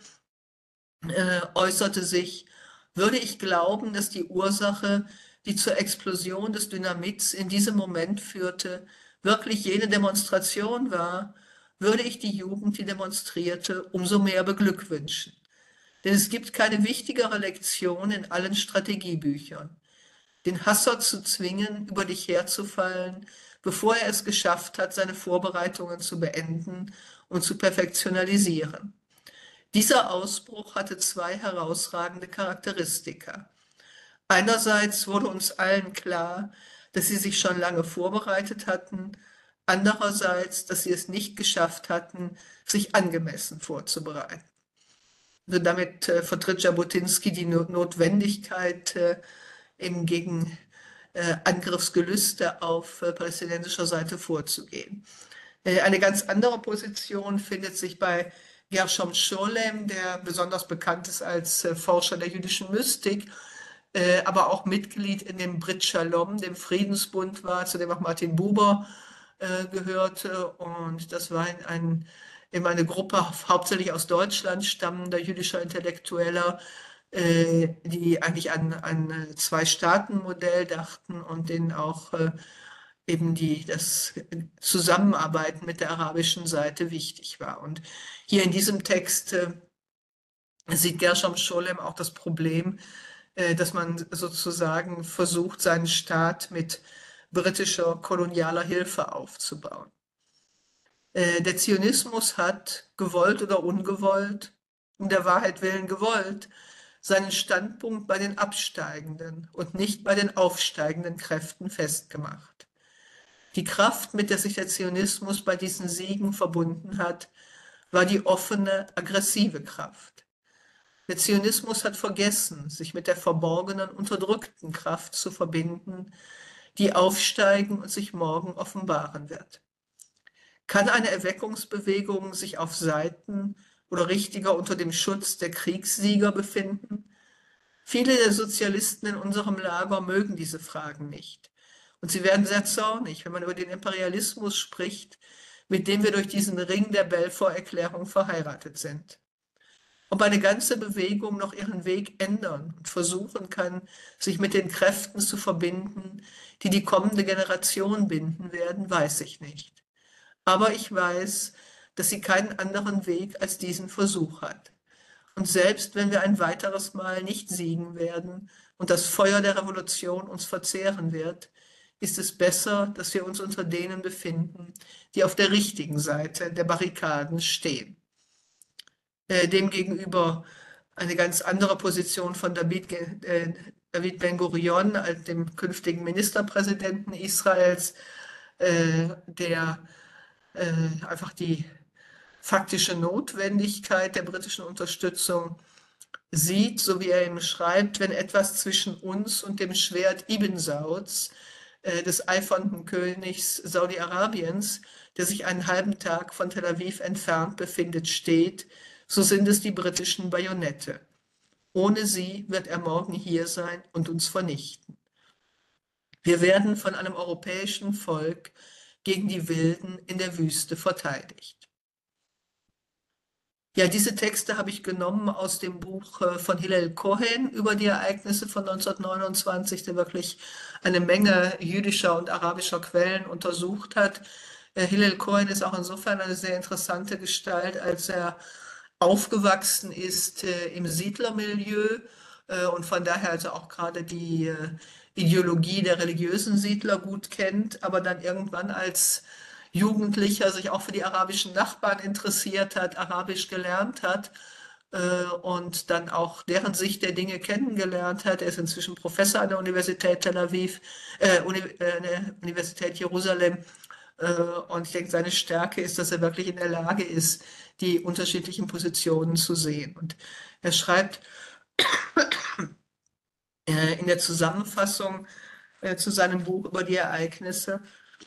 äußerte sich: Würde ich glauben, dass die Ursache, die zur Explosion des Dynamits in diesem Moment führte, wirklich jene Demonstration war, würde ich die Jugend, die demonstrierte, umso mehr beglückwünschen. Denn es gibt keine wichtigere Lektion in allen Strategiebüchern. Den Hasser zu zwingen, über dich herzufallen, bevor er es geschafft hat, seine Vorbereitungen zu beenden und zu perfektionalisieren. Dieser Ausbruch hatte zwei herausragende Charakteristika. Einerseits wurde uns allen klar, dass sie sich schon lange vorbereitet hatten, andererseits, dass sie es nicht geschafft hatten, sich angemessen vorzubereiten. Also damit vertritt Jabotinsky die Notwendigkeit, eben gegen Angriffsgelüste auf palästinensischer Seite vorzugehen. Eine ganz andere Position findet sich bei Gershom Scholem, der besonders bekannt ist als Forscher der jüdischen Mystik, aber auch Mitglied in dem Brit Shalom, dem Friedensbund war, zu dem auch Martin Buber gehörte. Und das war eben eine Gruppe hauptsächlich aus Deutschland stammender jüdischer Intellektueller, die eigentlich an ein Zwei-Staaten-Modell dachten und denen auch eben das Zusammenarbeiten mit der arabischen Seite wichtig war. Und hier in diesem Text sieht Gershom Scholem auch das Problem, dass man sozusagen versucht, seinen Staat mit britischer kolonialer Hilfe aufzubauen. Der Zionismus hat, gewollt oder ungewollt, um der Wahrheit willen gewollt, seinen Standpunkt bei den absteigenden und nicht bei den aufsteigenden Kräften festgemacht. Die Kraft, mit der sich der Zionismus bei diesen Siegen verbunden hat, war die offene, aggressive Kraft. Der Zionismus hat vergessen, sich mit der verborgenen, unterdrückten Kraft zu verbinden, die aufsteigen und sich morgen offenbaren wird. Kann eine Erweckungsbewegung sich auf Seiten oder richtiger unter dem Schutz der Kriegssieger befinden? Viele der Sozialisten in unserem Lager mögen diese Fragen nicht. Und sie werden sehr zornig, wenn man über den Imperialismus spricht, mit dem wir durch diesen Ring der Balfour-Erklärung verheiratet sind. Ob eine ganze Bewegung noch ihren Weg ändern und versuchen kann, sich mit den Kräften zu verbinden, die die kommende Generation binden werden, weiß ich nicht. Aber ich weiß, dass sie keinen anderen Weg als diesen Versuch hat. Und selbst wenn wir ein weiteres Mal nicht siegen werden und das Feuer der Revolution uns verzehren wird, ist es besser, dass wir uns unter denen befinden, die auf der richtigen Seite der Barrikaden stehen. Demgegenüber eine ganz andere Position von David Ben-Gurion, dem künftigen Ministerpräsidenten Israels, der einfach die faktische Notwendigkeit der britischen Unterstützung sieht, so wie er ihm schreibt: Wenn etwas zwischen uns und dem Schwert Ibn Sauds, des eifernden Königs Saudi-Arabiens, der sich einen halben Tag von Tel Aviv entfernt befindet, steht, so sind es die britischen Bajonette. Ohne sie wird er morgen hier sein und uns vernichten. Wir werden von einem europäischen Volk gegen die Wilden in der Wüste verteidigt. Ja, diese Texte habe ich genommen aus dem Buch von Hillel Cohen über die Ereignisse von 1929, der wirklich eine Menge jüdischer und arabischer Quellen untersucht hat. Hillel Cohen ist auch insofern eine sehr interessante Gestalt, als er aufgewachsen ist im Siedlermilieu und von daher also auch gerade die Ideologie der religiösen Siedler gut kennt, aber dann irgendwann als Jugendlicher sich auch für die arabischen Nachbarn interessiert hat, Arabisch gelernt hat und dann auch deren Sicht der Dinge kennengelernt hat. Er ist inzwischen Professor an der Universität Tel Aviv, der Universität Jerusalem. Und ich denke, seine Stärke ist, dass er wirklich in der Lage ist, die unterschiedlichen Positionen zu sehen. Und er schreibt in der Zusammenfassung zu seinem Buch über die Ereignisse: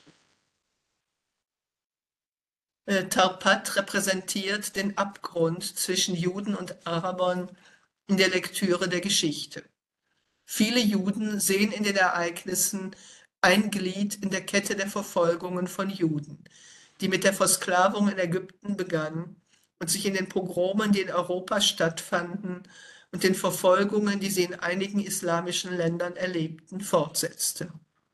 Tarpat repräsentiert den Abgrund zwischen Juden und Arabern in der Lektüre der Geschichte. Viele Juden sehen in den Ereignissen ein Glied in der Kette der Verfolgungen von Juden, die mit der Versklavung in Ägypten begann und sich in den Pogromen, die in Europa stattfanden, und den Verfolgungen, die sie in einigen islamischen Ländern erlebten, fortsetzte.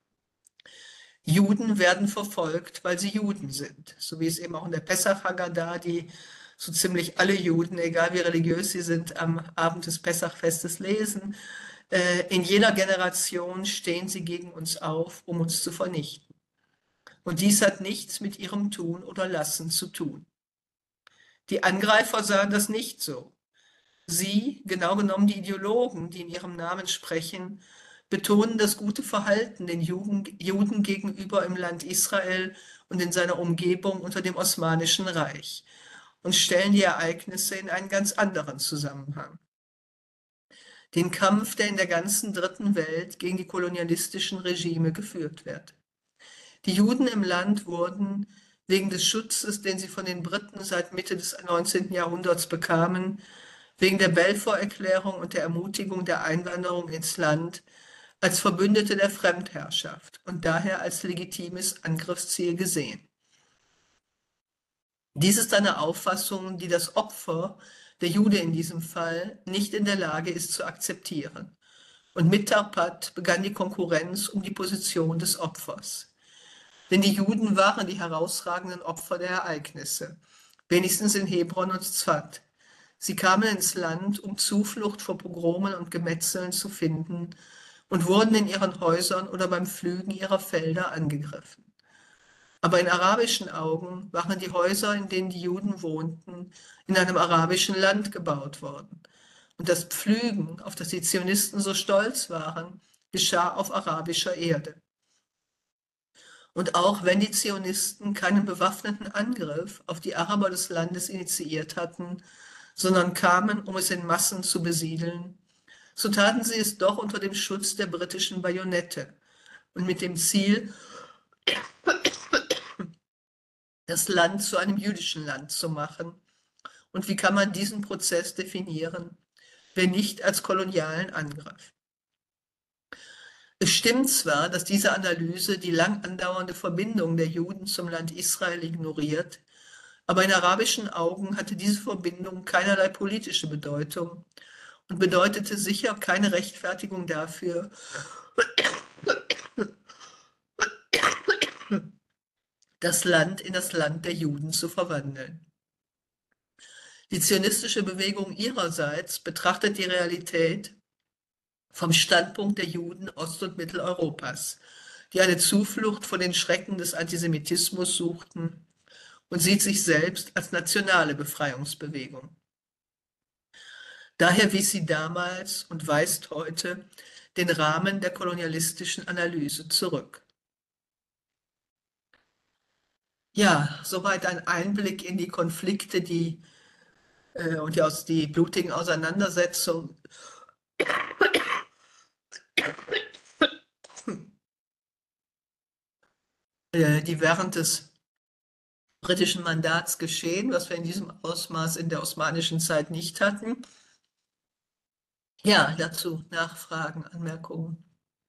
Juden werden verfolgt, weil sie Juden sind, so wie es eben auch in der Pessach Haggadah, die so ziemlich alle Juden, egal wie religiös sie sind, am Abend des Pessachfestes lesen. In jeder Generation stehen sie gegen uns auf, um uns zu vernichten. Und dies hat nichts mit ihrem Tun oder Lassen zu tun. Die Angreifer sahen das nicht so. Sie, genau genommen die Ideologen, die in ihrem Namen sprechen, betonen das gute Verhalten den Juden gegenüber im Land Israel und in seiner Umgebung unter dem Osmanischen Reich und stellen die Ereignisse in einen ganz anderen Zusammenhang. Den Kampf, der in der ganzen Dritten Welt gegen die kolonialistischen Regime geführt wird. Die Juden im Land wurden wegen des Schutzes, den sie von den Briten seit Mitte des 19. Jahrhunderts bekamen, wegen der Balfour-Erklärung und der Ermutigung der Einwanderung ins Land, als Verbündete der Fremdherrschaft und daher als legitimes Angriffsziel gesehen. Dies ist eine Auffassung, die das Opfer, der Jude in diesem Fall, nicht in der Lage ist zu akzeptieren. Und mit Tarpat begann die Konkurrenz um die Position des Opfers. Denn die Juden waren die herausragenden Opfer der Ereignisse, wenigstens in Hebron und Tzfat. Sie kamen ins Land, um Zuflucht vor Pogromen und Gemetzeln zu finden und wurden in ihren Häusern oder beim Pflügen ihrer Felder angegriffen. Aber in arabischen Augen waren die Häuser, in denen die Juden wohnten, in einem arabischen Land gebaut worden. Und das Pflügen, auf das die Zionisten so stolz waren, geschah auf arabischer Erde. Und auch wenn die Zionisten keinen bewaffneten Angriff auf die Araber des Landes initiiert hatten, sondern kamen, um es in Massen zu besiedeln, so taten sie es doch unter dem Schutz der britischen Bajonette und mit dem Ziel, das Land zu einem jüdischen Land zu machen. Und wie kann man diesen Prozess definieren, wenn nicht als kolonialen Angriff? Es stimmt zwar, dass diese Analyse die lang andauernde Verbindung der Juden zum Land Israel ignoriert, aber in arabischen Augen hatte diese Verbindung keinerlei politische Bedeutung und bedeutete sicher keine Rechtfertigung dafür, das Land in das Land der Juden zu verwandeln. Die zionistische Bewegung ihrerseits betrachtet die Realität vom Standpunkt der Juden Ost- und Mitteleuropas, die eine Zuflucht vor den Schrecken des Antisemitismus suchten, und sieht sich selbst als nationale Befreiungsbewegung. Daher wies sie damals und weist heute den Rahmen der kolonialistischen Analyse zurück. Ja, soweit ein Einblick in die Konflikte, und die blutigen Auseinandersetzungen, die während des britischen Mandats geschehen, was wir in diesem Ausmaß in der osmanischen Zeit nicht hatten. Ja, dazu Nachfragen, Anmerkungen.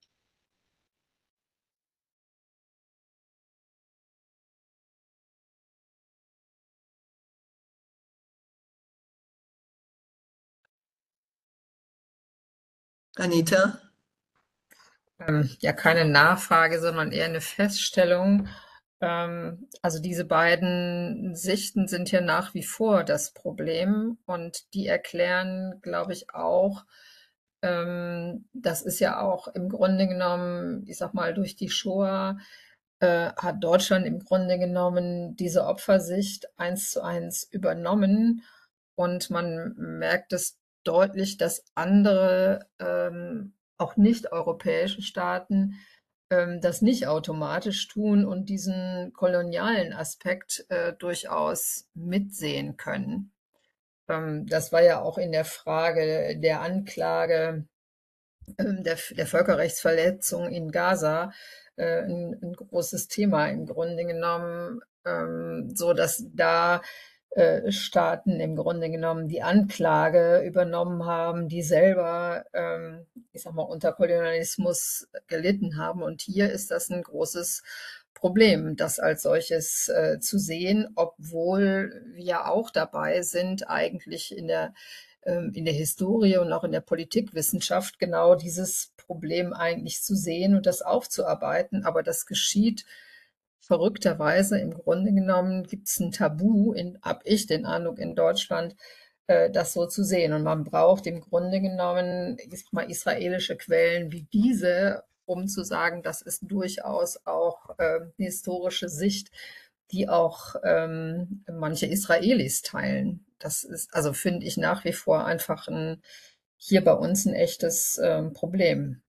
Anita? Ja, keine Nachfrage, sondern eher eine Feststellung. Also diese beiden Sichten sind ja nach wie vor das Problem und die erklären, glaube ich, auch, das ist ja auch im Grunde genommen, ich sag mal, durch die Shoah hat Deutschland im Grunde genommen diese Opfersicht 1:1 übernommen und man merkt es deutlich, dass andere auch nicht-europäische Staaten das nicht automatisch tun und diesen kolonialen Aspekt durchaus mitsehen können. Das war ja auch in der Frage der Anklage der Völkerrechtsverletzung in Gaza ein großes Thema im Grunde genommen, so dass da Staaten im Grunde genommen die Anklage übernommen haben, die selber, ich sag mal, unter Kolonialismus gelitten haben. Und hier ist das ein großes Problem, das als solches zu sehen, obwohl wir auch dabei sind, eigentlich in der Historie und auch in der Politikwissenschaft genau dieses Problem eigentlich zu sehen und das aufzuarbeiten. Aber das geschieht verrückterweise im Grunde genommen, gibt es ein Tabu, habe ich den Eindruck, in Deutschland, das so zu sehen. Und man braucht im Grunde genommen, ich sag mal, israelische Quellen wie diese, um zu sagen, das ist durchaus auch eine historische Sicht, die auch manche Israelis teilen. Das ist, also finde ich nach wie vor einfach hier bei uns ein echtes Problem.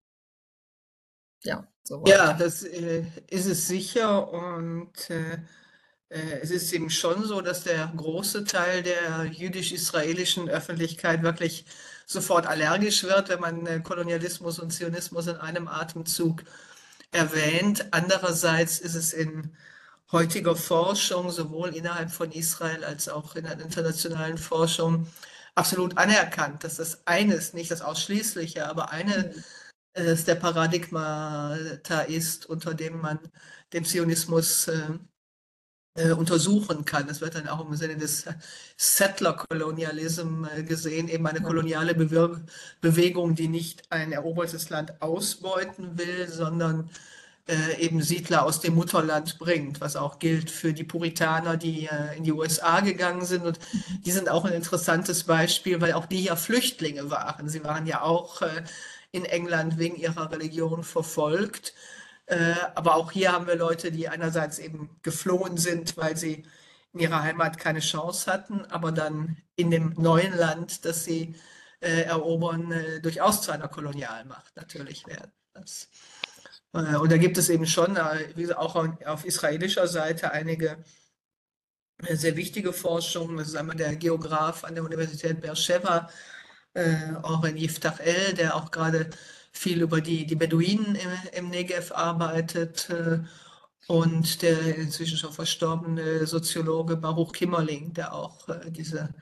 Ja, soweit. Ja, das ist es sicher. Und es ist eben schon so, dass der große Teil der jüdisch-israelischen Öffentlichkeit wirklich sofort allergisch wird, wenn man Kolonialismus und Zionismus in einem Atemzug erwähnt. Andererseits ist es in heutiger Forschung, sowohl innerhalb von Israel als auch in der internationalen Forschung, absolut anerkannt, dass das eines, nicht das Ausschließliche, aber eine der Paradigmata ist, unter dem man den Zionismus untersuchen kann. Es wird dann auch im Sinne des Settler-Colonialism gesehen, eben eine koloniale Bewegung, die nicht ein erobertes Land ausbeuten will, sondern eben Siedler aus dem Mutterland bringt, was auch gilt für die Puritaner, die in die USA gegangen sind. Und die sind auch ein interessantes Beispiel, weil auch die ja Flüchtlinge waren. Sie waren ja auch in England wegen ihrer Religion verfolgt. Aber auch hier haben wir Leute, die einerseits eben geflohen sind, weil sie in ihrer Heimat keine Chance hatten, aber dann in dem neuen Land, das sie erobern, durchaus zu einer Kolonialmacht natürlich werden. Und da gibt es eben schon, wie gesagt, auch auf israelischer Seite einige sehr wichtige Forschungen. Das ist einmal der Geograf an der Universität Beersheva, Oren Yiftach El, der auch gerade viel über die Beduinen im Negev arbeitet, und der inzwischen schon verstorbene Soziologe Baruch Kimmerling, der auch diese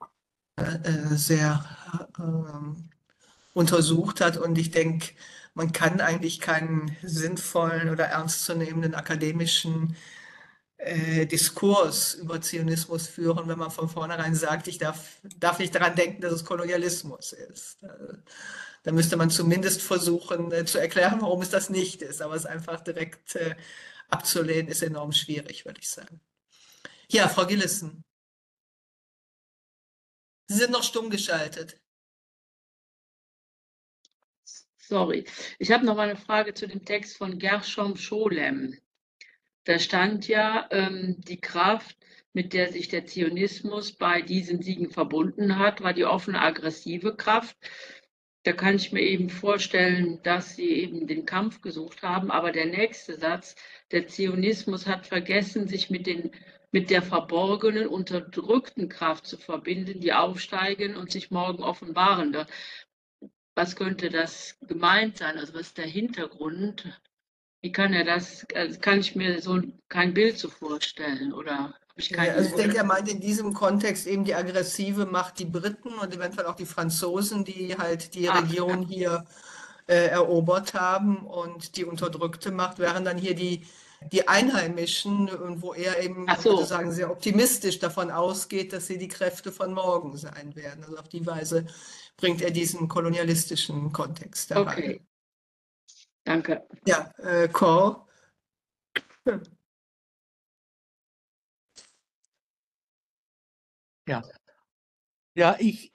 sehr untersucht hat. Und ich denke, man kann eigentlich keinen sinnvollen oder ernstzunehmenden akademischen Diskurs über Zionismus führen, wenn man von vornherein sagt, ich darf nicht daran denken, dass es Kolonialismus ist. Da müsste man zumindest versuchen zu erklären, warum es das nicht ist. Aber es einfach direkt abzulehnen, ist enorm schwierig, würde ich sagen. Ja, Frau Gillissen, Sie sind noch stumm geschaltet. Sorry. Ich habe noch mal eine Frage zu dem Text von Gershom Scholem. Da stand ja, die Kraft, mit der sich der Zionismus bei diesen Siegen verbunden hat, war die offene aggressive Kraft. Da kann ich mir eben vorstellen, dass sie eben den Kampf gesucht haben. Aber der nächste Satz, der Zionismus hat vergessen, sich mit der verborgenen, unterdrückten Kraft zu verbinden, die aufsteigen und sich morgen offenbaren wird. Was könnte das gemeint sein? Also was ist der Hintergrund? Wie kann er das, also kann ich mir so kein Bild so vorstellen oder habe ich keine Also ich Idee? denke, er meint in diesem Kontext eben die aggressive Macht, die Briten und eventuell auch die Franzosen, die halt die Region hier erobert haben, und die unterdrückte Macht wären dann hier die Einheimischen, und wo er eben, Ach ich würde so, sagen, sehr optimistisch davon ausgeht, dass sie die Kräfte von morgen sein werden. Also auf die Weise bringt er diesen kolonialistischen Kontext da rein. okay, danke. Ja, Cor. Ja, ja, ich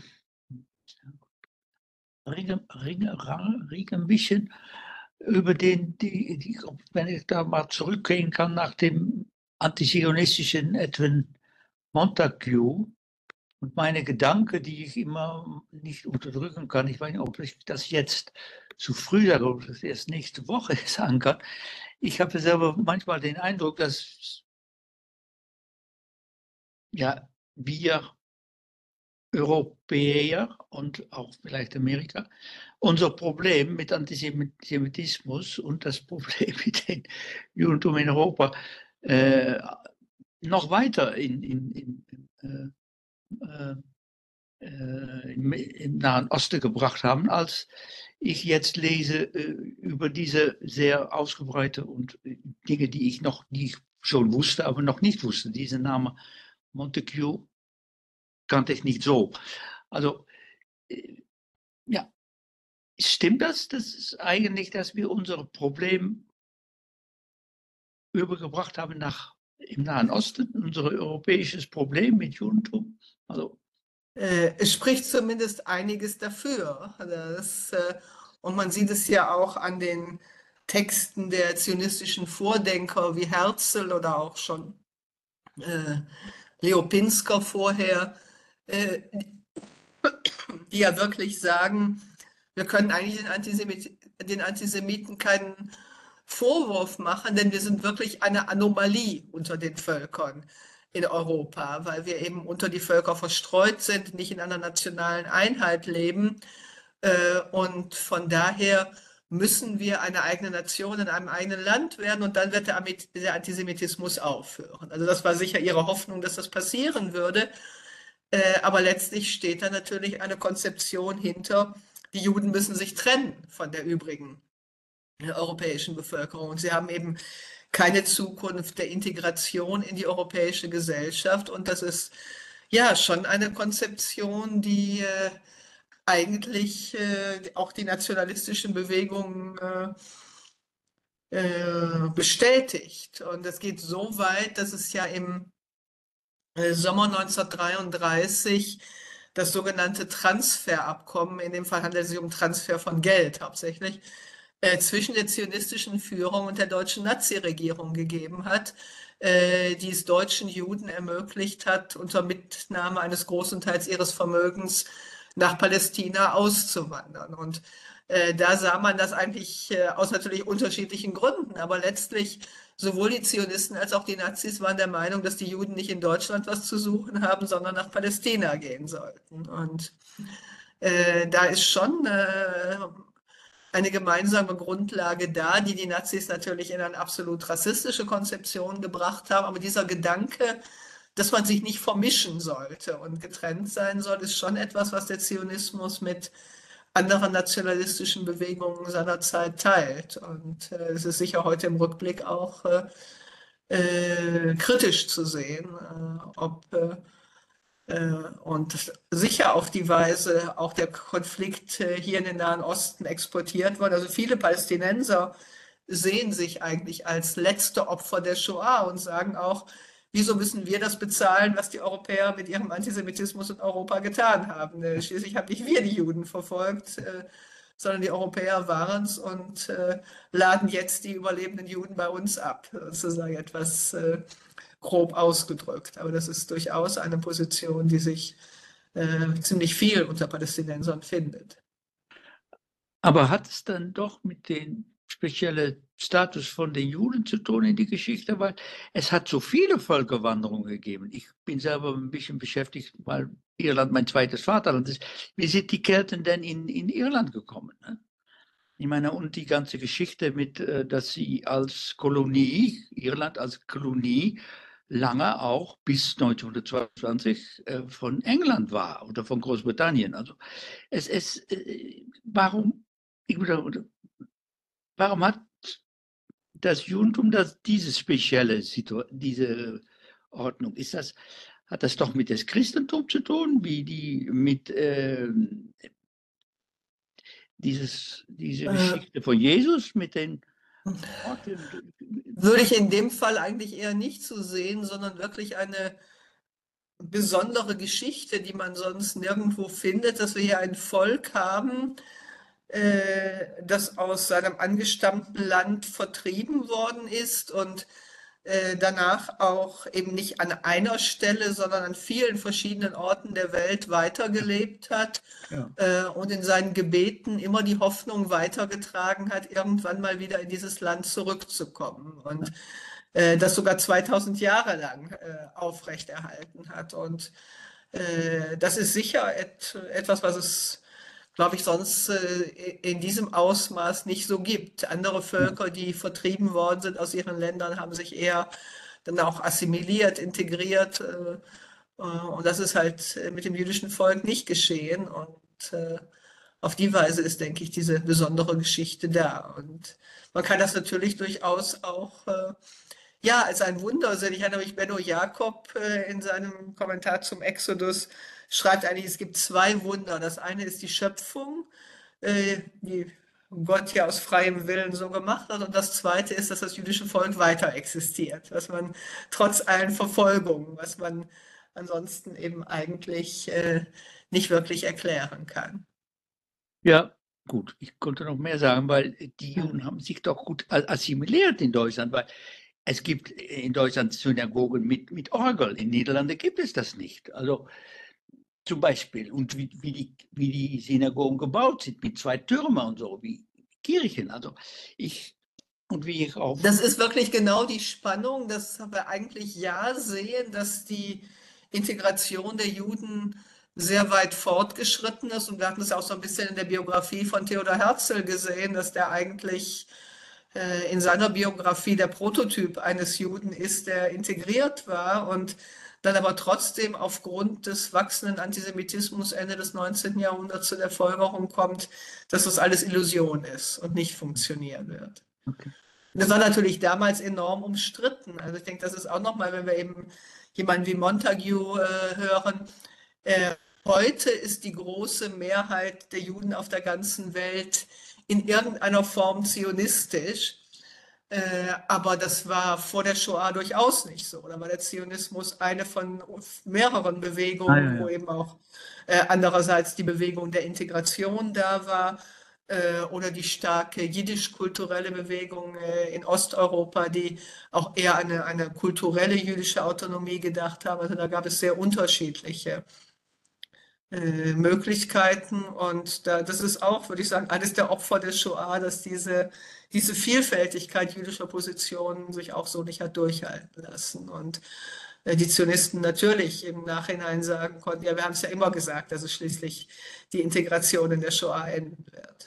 ringe ein bisschen über wenn ich da mal zurückgehen kann nach dem antizionistischen Edwin Montagu und meine Gedanken, die ich immer nicht unterdrücken kann. Ich weiß nicht, ob ich das jetzt zu früh sage, ob ich das erst nächste Woche sagen kann. Ich habe selber manchmal den Eindruck, dass ja, wir Europäer und auch vielleicht Amerika unser Problem mit Antisemitismus und das Problem mit dem Judentum in Europa noch weiter im Nahen Osten gebracht haben, als ich jetzt lese über diese sehr ausgebreitete und Dinge, die ich schon wusste, aber noch nicht wusste. Dieser Name Montague kannte ich nicht so. Also, ja, stimmt das? Das ist eigentlich, dass wir unser Problem übergebracht haben im Nahen Osten, unser europäisches Problem mit Judentum. Also, Es spricht zumindest einiges dafür. Und man sieht es ja auch an den Texten der zionistischen Vordenker wie Herzl oder auch schon Leo Pinsker vorher, die ja wirklich sagen, wir können eigentlich den Antisemiten keinen Vorwurf machen, denn wir sind wirklich eine Anomalie unter den Völkern in Europa, weil wir eben unter die Völker verstreut sind, nicht in einer nationalen Einheit leben. Und von daher müssen wir eine eigene Nation in einem eigenen Land werden und dann wird der Antisemitismus aufhören. Also das war sicher ihre Hoffnung, dass das passieren würde. Aber letztlich steht da natürlich eine Konzeption hinter, die Juden müssen sich trennen von der übrigen europäischen Bevölkerung. Und sie haben eben keine Zukunft der Integration in die europäische Gesellschaft. Und das ist ja schon eine Konzeption, die eigentlich auch die nationalistischen Bewegungen bestätigt. Und es geht so weit, dass es ja im Sommer 1933 das sogenannte Transferabkommen, in dem Fall handelt es sich um Transfer von Geld hauptsächlich, zwischen der zionistischen Führung und der deutschen Naziregierung gegeben hat, die es deutschen Juden ermöglicht hat, unter Mitnahme eines großen Teils ihres Vermögens nach Palästina auszuwandern. Und da sah man das eigentlich aus natürlich unterschiedlichen Gründen, aber letztlich sowohl die Zionisten als auch die Nazis waren der Meinung, dass die Juden nicht in Deutschland was zu suchen haben, sondern nach Palästina gehen sollten. Und da ist schon eine gemeinsame Grundlage da, die die Nazis natürlich in eine absolut rassistische Konzeption gebracht haben. Aber dieser Gedanke, dass man sich nicht vermischen sollte und getrennt sein soll, ist schon etwas, was der Zionismus mit anderen nationalistischen Bewegungen seiner Zeit teilt. Und es ist sicher heute im Rückblick auch kritisch zu sehen, ob und sicher auf die Weise auch der Konflikt hier in den Nahen Osten exportiert wird. Also viele Palästinenser sehen sich eigentlich als letzte Opfer der Shoah und sagen auch, wieso müssen wir das bezahlen, was die Europäer mit ihrem Antisemitismus in Europa getan haben? Schließlich haben nicht wir die Juden verfolgt, sondern die Europäer waren es und laden jetzt die überlebenden Juden bei uns ab, sozusagen etwas grob ausgedrückt. Aber das ist durchaus eine Position, die sich ziemlich viel unter Palästinensern findet. aber hat es dann doch mit dem speziellen Status von den Juden zu tun in die Geschichte? Weil es hat so viele Völkerwanderungen gegeben. Ich bin selber ein bisschen beschäftigt, weil Irland mein zweites Vaterland ist. Wie sind die Kelten denn in Irland gekommen? Ne? Ich meine, und die ganze Geschichte mit, dass sie als Kolonie, Irland als Kolonie, lange auch bis 1922 von England war oder von Großbritannien. Also warum hat das Judentum diese spezielle diese Ordnung? Hat das doch mit dem Christentum zu tun, wie die mit diese Geschichte von Jesus mit den Orten? Würde ich in dem Fall eigentlich eher nicht so sehen, sondern wirklich eine besondere Geschichte, die man sonst nirgendwo findet, dass wir hier ein Volk haben, das aus seinem angestammten Land vertrieben worden ist und danach auch eben nicht an einer Stelle, sondern an vielen verschiedenen Orten der Welt weitergelebt hat und in seinen Gebeten immer die Hoffnung weitergetragen hat, irgendwann mal wieder in dieses Land zurückzukommen und das sogar 2000 Jahre lang aufrechterhalten hat. Und das ist sicher etwas, was es, glaube ich, sonst in diesem Ausmaß nicht so gibt. Andere Völker, die vertrieben worden sind aus ihren Ländern, haben sich eher dann auch assimiliert, integriert. Und das ist halt mit dem jüdischen Volk nicht geschehen. Und auf die Weise ist, denke ich, diese besondere Geschichte da. Und man kann das natürlich durchaus auch ja, als ein Wunder sehen. Ich erinnere mich, Benno Jakob in seinem Kommentar zum Exodus schreibt eigentlich, es gibt zwei Wunder. Das eine ist die Schöpfung, die Gott ja aus freiem Willen so gemacht hat. Und das zweite ist, dass das jüdische Volk weiter existiert, was man trotz allen Verfolgungen, was man ansonsten eben eigentlich nicht wirklich erklären kann. Ja, gut, ich konnte noch mehr sagen, weil die Juden haben sich doch gut assimiliert in Deutschland, weil es gibt in Deutschland Synagogen mit Orgel. In Niederlanden gibt es das nicht. Also zum Beispiel, und wie die Synagogen gebaut sind, mit zwei Türmen und so, wie Kirchen. Also und wie ich auch. Das ist wirklich genau die Spannung, dass wir eigentlich ja sehen, dass die Integration der Juden sehr weit fortgeschritten ist. Und wir hatten es auch so ein bisschen in der Biografie von Theodor Herzl gesehen, dass der eigentlich in seiner Biografie der Prototyp eines Juden ist, der integriert war und dann aber trotzdem aufgrund des wachsenden Antisemitismus Ende des 19. Jahrhunderts zu der Folgerung kommt, dass das alles Illusion ist und nicht funktionieren wird. Okay. Das war natürlich damals enorm umstritten. Also ich denke, das ist auch nochmal, wenn wir eben jemanden wie Montagu hören. Heute ist die große Mehrheit der Juden auf der ganzen Welt in irgendeiner Form zionistisch. Aber das war vor der Shoah durchaus nicht so. Da war der Zionismus eine von mehreren Bewegungen, wo eben auch andererseits die Bewegung der Integration da war oder die starke jiddisch-kulturelle Bewegung in Osteuropa, die auch eher eine kulturelle jüdische Autonomie gedacht haben. Also da gab es sehr unterschiedliche Möglichkeiten und das ist auch, würde ich sagen, eines der Opfer der Shoah, dass diese Vielfältigkeit jüdischer Positionen sich auch so nicht hat durchhalten lassen. Und die Zionisten natürlich im Nachhinein sagen konnten, ja, wir haben es ja immer gesagt, dass es schließlich die Integration in der Shoah enden wird.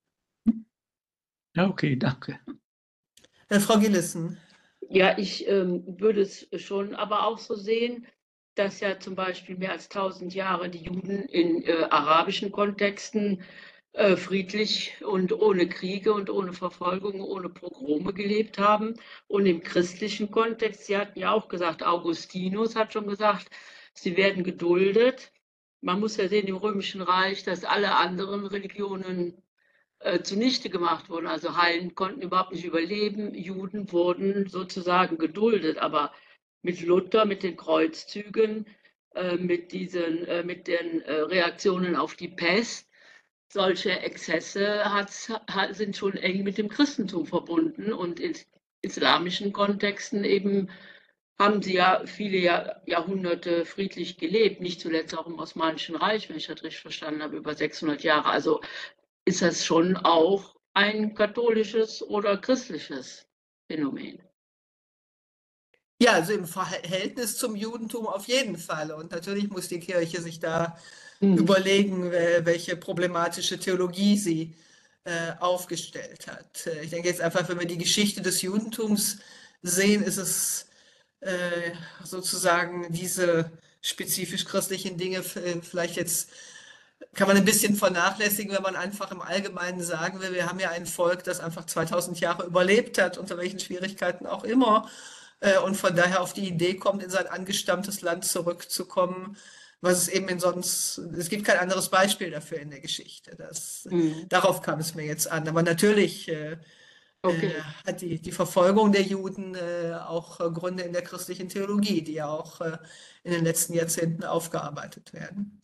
Ja, okay, danke. Frau Gillissen. Ja, ich würde es schon aber auch so sehen, dass ja zum Beispiel mehr als 1000 Jahre die Juden in arabischen Kontexten friedlich und ohne Kriege und ohne Verfolgung, ohne Pogrome gelebt haben. Und im christlichen Kontext, Sie hatten ja auch gesagt, Augustinus hat schon gesagt, sie werden geduldet. Man muss ja sehen, im Römischen Reich, dass alle anderen Religionen zunichte gemacht wurden. Also Heiden konnten überhaupt nicht überleben. Juden wurden sozusagen geduldet. Aber mit Luther, mit den Kreuzzügen, mit den Reaktionen auf die Pest, solche Exzesse sind schon eng mit dem Christentum verbunden. Und in islamischen Kontexten eben haben sie ja viele Jahrhunderte friedlich gelebt, nicht zuletzt auch im Osmanischen Reich, wenn ich das richtig verstanden habe, über 600 Jahre. Also ist das schon auch ein katholisches oder christliches Phänomen. Ja, also im Verhältnis zum Judentum auf jeden Fall. Und natürlich muss die Kirche sich da überlegen, welche problematische Theologie sie aufgestellt hat. Ich denke jetzt einfach, wenn wir die Geschichte des Judentums sehen, ist es sozusagen diese spezifisch christlichen Dinge vielleicht jetzt kann man ein bisschen vernachlässigen, wenn man einfach im Allgemeinen sagen will, wir haben ja ein Volk, das einfach 2000 Jahre überlebt hat, unter welchen Schwierigkeiten auch immer, und von daher auf die Idee kommt, in sein angestammtes Land zurückzukommen, was es eben es gibt kein anderes Beispiel dafür in der Geschichte. Darauf kam es mir jetzt an. Aber natürlich hat die Verfolgung der Juden auch Gründe in der christlichen Theologie, die ja auch in den letzten Jahrzehnten aufgearbeitet werden.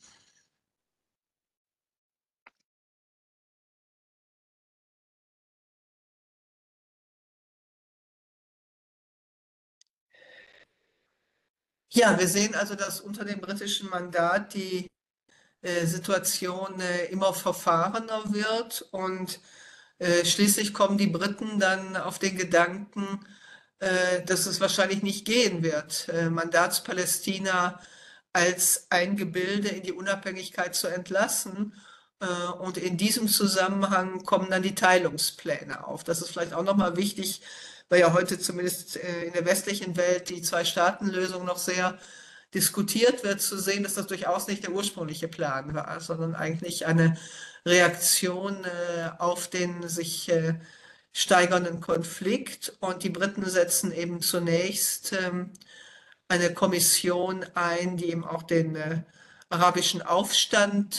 Ja, wir sehen also, dass unter dem britischen Mandat die Situation immer verfahrener wird und schließlich kommen die Briten dann auf den Gedanken, dass es wahrscheinlich nicht gehen wird, Mandatspalästina als ein Gebilde in die Unabhängigkeit zu entlassen Und in diesem Zusammenhang kommen dann die Teilungspläne auf. Das ist vielleicht auch nochmal wichtig, weil ja heute zumindest in der westlichen Welt die Zwei-Staaten-Lösung noch sehr diskutiert wird, zu sehen, dass das durchaus nicht der ursprüngliche Plan war, sondern eigentlich eine Reaktion auf den sich steigernden Konflikt. Und die Briten setzen eben zunächst eine Kommission ein, die eben auch den arabischen Aufstand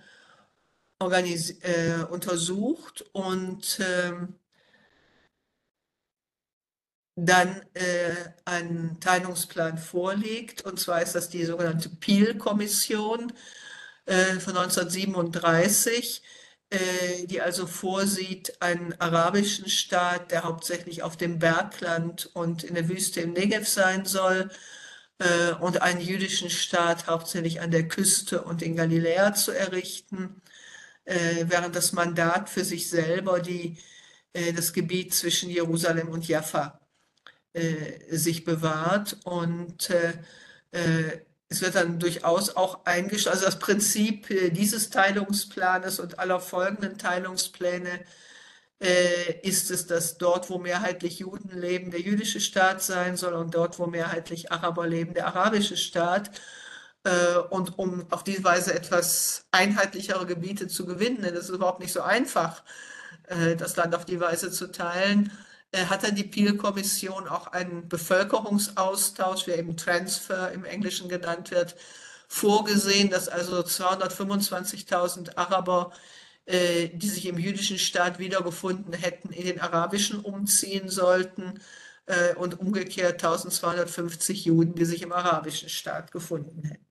untersucht und dann einen Teilungsplan vorlegt. Und zwar ist das die sogenannte Peel-Kommission von 1937, die also vorsieht, einen arabischen Staat, der hauptsächlich auf dem Bergland und in der Wüste im Negev sein soll, und einen jüdischen Staat hauptsächlich an der Küste und in Galiläa zu errichten, während das Mandat für sich selber das Gebiet zwischen Jerusalem und Jaffa sich bewahrt. Und es wird dann durchaus auch eingeschränkt, also das Prinzip dieses Teilungsplanes und aller folgenden Teilungspläne ist es, dass dort, wo mehrheitlich Juden leben, der jüdische Staat sein soll und dort, wo mehrheitlich Araber leben, der arabische Staat. Und um auf diese Weise etwas einheitlichere Gebiete zu gewinnen, denn es ist überhaupt nicht so einfach, das Land auf die Weise zu teilen, hat dann die Peel-Kommission auch einen Bevölkerungsaustausch, der eben Transfer im Englischen genannt wird, vorgesehen, dass also 225.000 Araber, die sich im jüdischen Staat wiedergefunden hätten, in den arabischen umziehen sollten und umgekehrt 1250 Juden, die sich im arabischen Staat gefunden hätten.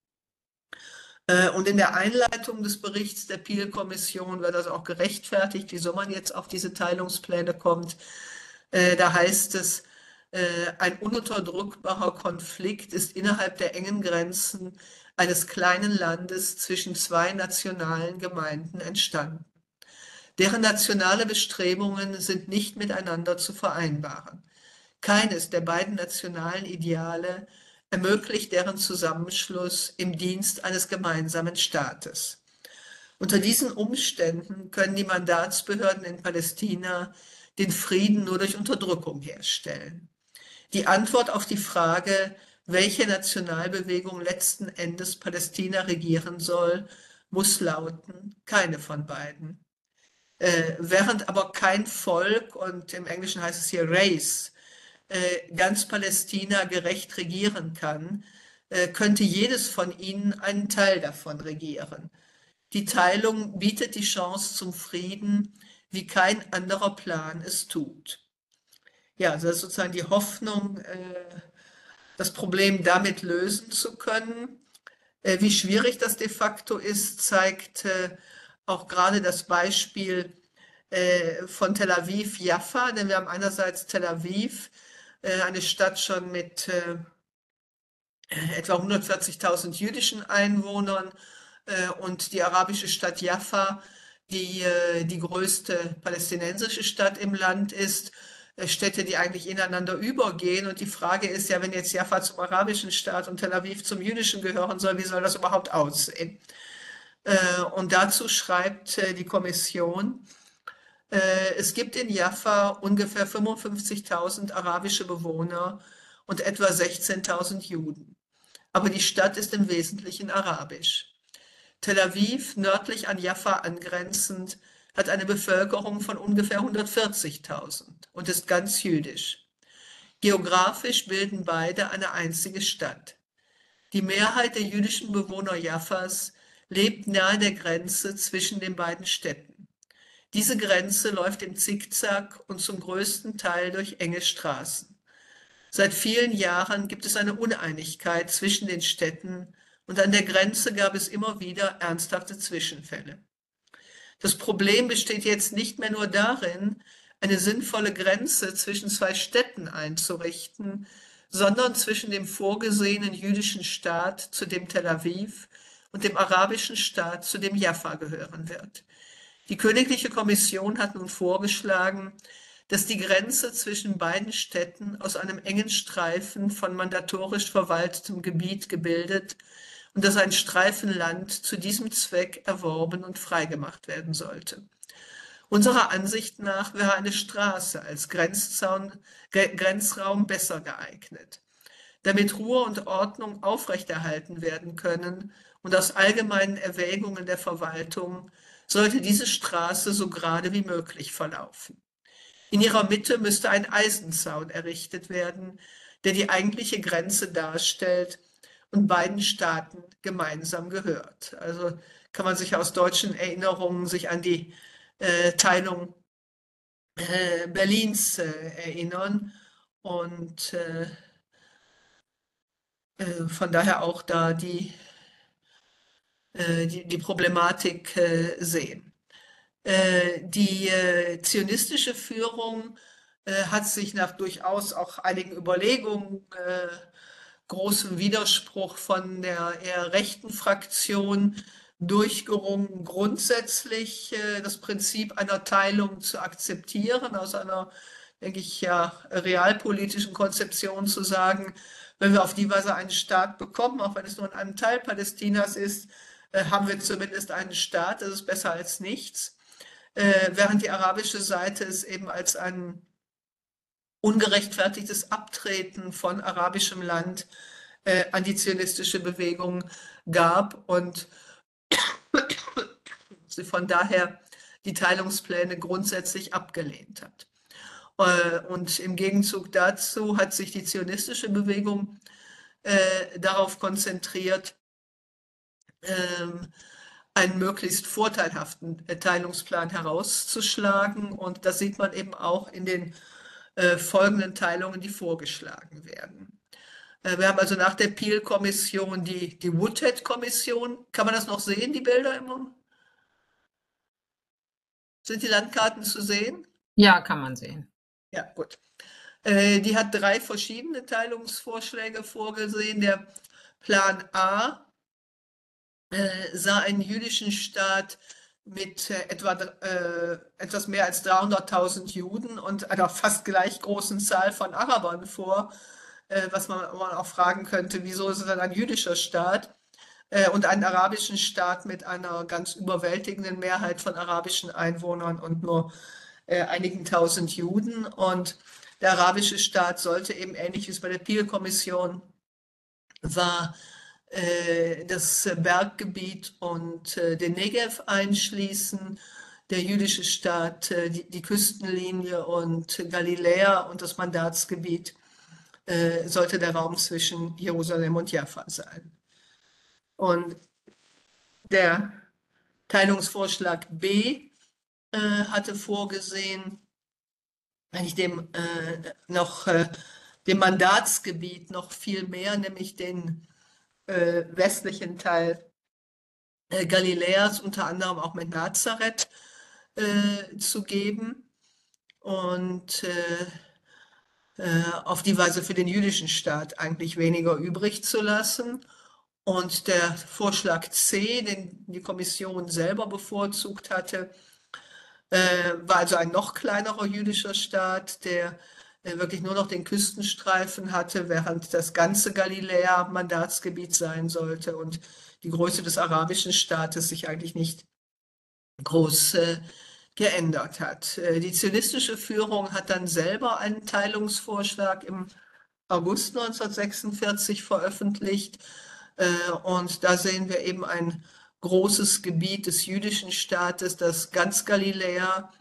Und in der Einleitung des Berichts der Peel-Kommission wird das auch gerechtfertigt, wieso man jetzt auf diese Teilungspläne kommt. Da heißt es, ein ununterdrückbarer Konflikt ist innerhalb der engen Grenzen eines kleinen Landes zwischen zwei nationalen Gemeinden entstanden. Deren nationale Bestrebungen sind nicht miteinander zu vereinbaren. Keines der beiden nationalen Ideale ermöglicht deren Zusammenschluss im Dienst eines gemeinsamen Staates. Unter diesen Umständen können die Mandatsbehörden in Palästina den Frieden nur durch Unterdrückung herstellen. Die Antwort auf die Frage, welche Nationalbewegung letzten Endes Palästina regieren soll, muss lauten, keine von beiden. Während aber kein Volk, und im Englischen heißt es hier Race, ganz Palästina gerecht regieren kann, könnte jedes von ihnen einen Teil davon regieren. Die Teilung bietet die Chance zum Frieden, wie kein anderer Plan es tut. Ja, also das ist sozusagen die Hoffnung, das Problem damit lösen zu können. Wie schwierig das de facto ist, zeigt auch gerade das Beispiel von Tel Aviv-Jaffa, denn wir haben einerseits Tel Aviv, eine Stadt schon mit etwa 140.000 jüdischen Einwohnern, und die arabische Stadt Jaffa, die die größte palästinensische Stadt im Land ist, Städte, die eigentlich ineinander übergehen. Und die Frage ist ja, wenn jetzt Jaffa zum arabischen Staat und Tel Aviv zum jüdischen gehören soll, wie soll das überhaupt aussehen? Und dazu schreibt die Kommission, es gibt in Jaffa ungefähr 55.000 arabische Bewohner und etwa 16.000 Juden. Aber die Stadt ist im Wesentlichen arabisch. Tel Aviv, nördlich an Jaffa angrenzend, hat eine Bevölkerung von ungefähr 140.000 und ist ganz jüdisch. Geografisch bilden beide eine einzige Stadt. Die Mehrheit der jüdischen Bewohner Jaffas lebt nahe der Grenze zwischen den beiden Städten. Diese Grenze läuft im Zickzack und zum größten Teil durch enge Straßen. Seit vielen Jahren gibt es eine Uneinigkeit zwischen den Städten und an der Grenze gab es immer wieder ernsthafte Zwischenfälle. Das Problem besteht jetzt nicht mehr nur darin, eine sinnvolle Grenze zwischen zwei Städten einzurichten, sondern zwischen dem vorgesehenen jüdischen Staat, zu dem Tel Aviv, und dem arabischen Staat, zu dem Jaffa gehören wird. Die Königliche Kommission hat nun vorgeschlagen, dass die Grenze zwischen beiden Städten aus einem engen Streifen von mandatorisch verwaltetem Gebiet gebildet und dass ein Streifen Land zu diesem Zweck erworben und freigemacht werden sollte. Unserer Ansicht nach wäre eine Straße als Grenzraum besser geeignet. Damit Ruhe und Ordnung aufrechterhalten werden können und aus allgemeinen Erwägungen der Verwaltung, sollte diese Straße so gerade wie möglich verlaufen. In ihrer Mitte müsste ein Eisenzaun errichtet werden, der die eigentliche Grenze darstellt und beiden Staaten gemeinsam gehört. Also kann man sich aus deutschen Erinnerungen sich an die Teilung Berlins erinnern und von daher auch da die Problematik sehen. Die zionistische Führung hat sich nach durchaus auch einigen Überlegungen, großem Widerspruch von der eher rechten Fraktion durchgerungen, grundsätzlich das Prinzip einer Teilung zu akzeptieren, aus einer, denke ich, ja, realpolitischen Konzeption zu sagen, wenn wir auf die Weise einen Staat bekommen, auch wenn es nur in einem Teil Palästinas ist, haben wir zumindest einen Staat, das ist besser als nichts. Während die arabische Seite es eben als ein ungerechtfertigtes Abtreten von arabischem Land an die zionistische Bewegung gab und sie von daher die Teilungspläne grundsätzlich abgelehnt hat. Und im Gegenzug dazu hat sich die zionistische Bewegung darauf konzentriert, einen möglichst vorteilhaften Teilungsplan herauszuschlagen. Und das sieht man eben auch in den folgenden Teilungen, die vorgeschlagen werden. Wir haben also nach der Peel-Kommission die Woodhead-Kommission. Kann man das noch sehen, die Bilder immer? Sind die Landkarten zu sehen? Ja, kann man sehen. Ja, gut. Die hat 3 verschiedene Teilungsvorschläge vorgesehen. Der Plan A sah einen jüdischen Staat mit etwas mehr als 300.000 Juden und einer fast gleich großen Zahl von Arabern vor, was man auch fragen könnte, wieso ist es dann ein jüdischer Staat? Und einen arabischen Staat mit einer ganz überwältigenden Mehrheit von arabischen Einwohnern und nur einigen tausend Juden. Und der arabische Staat sollte eben ähnlich wie es bei der Peel-Kommission war, das Berggebiet und den Negev einschließen, der jüdische Staat die Küstenlinie und Galiläa und das Mandatsgebiet sollte der Raum zwischen Jerusalem und Jaffa sein. Und der Teilungsvorschlag B hatte vorgesehen, eigentlich dem Mandatsgebiet noch viel mehr, nämlich den westlichen Teil Galiläas, unter anderem auch mit Nazareth, zu geben und auf die Weise für den jüdischen Staat eigentlich weniger übrig zu lassen. Und der Vorschlag C, den die Kommission selber bevorzugt hatte, war also ein noch kleinerer jüdischer Staat, der wirklich nur noch den Küstenstreifen hatte, während das ganze Galiläa Mandatsgebiet sein sollte und die Größe des arabischen Staates sich eigentlich nicht groß geändert hat. Die zionistische Führung hat dann selber einen Teilungsvorschlag im August 1946 veröffentlicht. Und da sehen wir eben ein großes Gebiet des jüdischen Staates, das ganz Galiläa,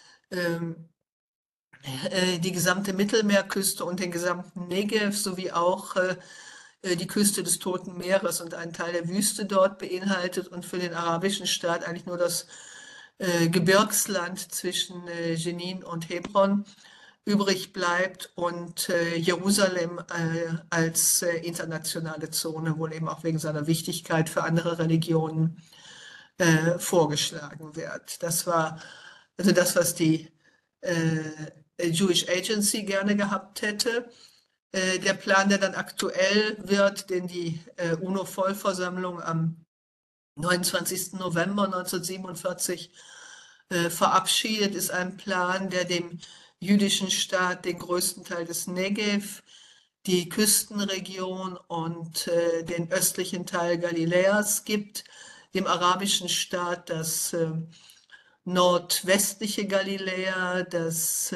die gesamte Mittelmeerküste und den gesamten Negev sowie auch die Küste des Toten Meeres und einen Teil der Wüste dort beinhaltet und für den arabischen Staat eigentlich nur das Gebirgsland zwischen Jenin und Hebron übrig bleibt und Jerusalem als internationale Zone wohl eben auch wegen seiner Wichtigkeit für andere Religionen vorgeschlagen wird. Das war also das, was die Jewish Agency gerne gehabt hätte. Der Plan, der dann aktuell wird, den die UNO-Vollversammlung am 29. November 1947 verabschiedet, ist ein Plan, der dem jüdischen Staat den größten Teil des Negev die Küstenregion und den östlichen Teil Galiläas gibt, dem arabischen Staat das nordwestliche Galiläa, das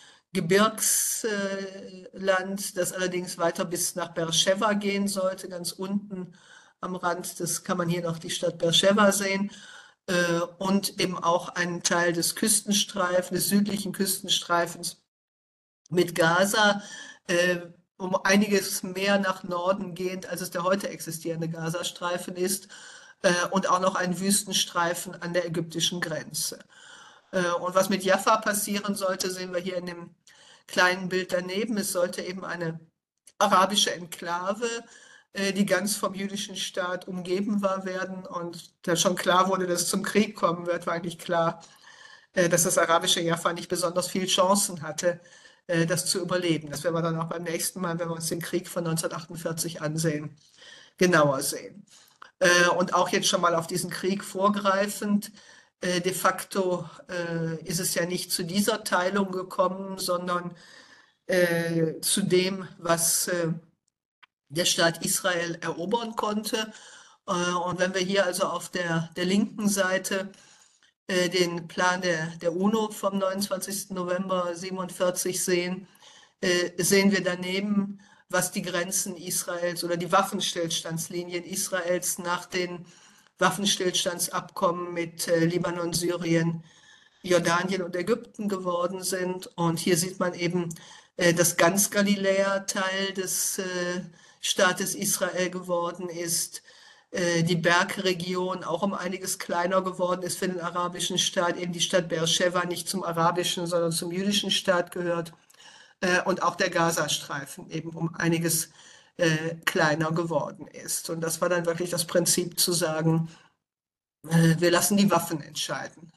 Gebirgsland, das allerdings weiter bis nach Beersheba gehen sollte, ganz unten am Rand. Das kann man hier noch die Stadt Beersheba sehen. Und eben auch einen Teil des Küstenstreifens, des südlichen Küstenstreifens mit Gaza, um einiges mehr nach Norden gehend, als es der heute existierende Gazastreifen ist, und auch noch einen Wüstenstreifen an der ägyptischen Grenze. Und was mit Jaffa passieren sollte, sehen wir hier in dem kleinen Bild daneben. Es sollte eben eine arabische Enklave, die ganz vom jüdischen Staat umgeben war, werden. Und da schon klar wurde, dass es zum Krieg kommen wird, war eigentlich klar, dass das arabische Jaffa nicht besonders viel Chancen hatte, das zu überleben. Das werden wir dann auch beim nächsten Mal, wenn wir uns den Krieg von 1948 ansehen, genauer sehen. Und auch jetzt schon mal auf diesen Krieg vorgreifend, de facto ist es ja nicht zu dieser Teilung gekommen, sondern zu dem, was der Staat Israel erobern konnte. Und wenn wir hier also auf der linken Seite den Plan der UNO vom 29. November 1947 sehen, sehen wir daneben, was die Grenzen Israels oder die Waffenstillstandslinien Israels nach den Waffenstillstandsabkommen mit Libanon, Syrien, Jordanien und Ägypten geworden sind. Und hier sieht man eben, dass ganz Galiläa Teil des Staates Israel geworden ist, die Bergregion auch um einiges kleiner geworden ist für den arabischen Staat, eben die Stadt Beersheba nicht zum arabischen, sondern zum jüdischen Staat gehört, und auch der Gazastreifen eben um einiges kleiner geworden ist. Und das war dann wirklich das Prinzip zu sagen, wir lassen die Waffen entscheiden,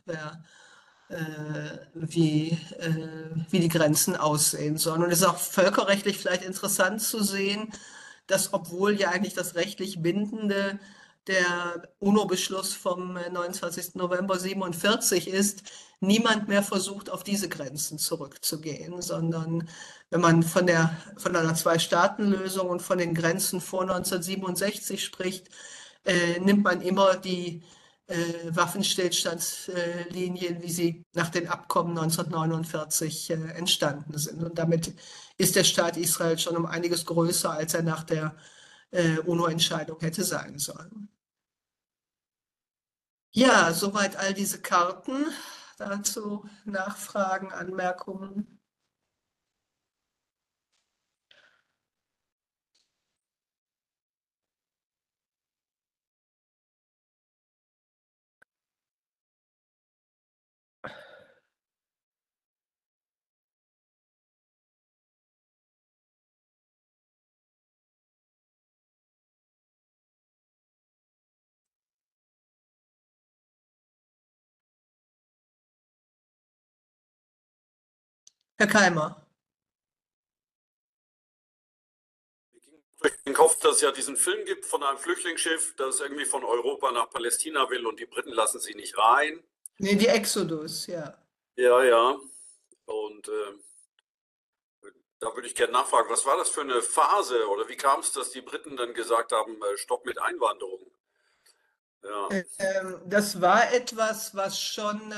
wie die Grenzen aussehen sollen. Und es ist auch völkerrechtlich vielleicht interessant zu sehen, dass obwohl ja eigentlich das rechtlich bindende der UNO-Beschluss vom 29. November 1947 ist, niemand mehr versucht, auf diese Grenzen zurückzugehen, sondern wenn man von einer Zwei-Staaten-Lösung und von den Grenzen vor 1967 spricht, nimmt man immer die Waffenstillstandslinien, wie sie nach den Abkommen 1949 entstanden sind. Und damit ist der Staat Israel schon um einiges größer, als er nach der UNO-Entscheidung hätte sein sollen. Ja, soweit all diese Karten. Dazu Nachfragen, Anmerkungen. Herr Keimer. Mir ging durch den Kopf, dass es ja diesen Film gibt von einem Flüchtlingsschiff, das irgendwie von Europa nach Palästina will und die Briten lassen sie nicht rein. Nee, die Exodus, ja. Ja, ja. Und da würde ich gerne nachfragen, was war das für eine Phase oder wie kam es, dass die Briten dann gesagt haben, Stopp mit Einwanderung? Ja. Das war etwas, was schon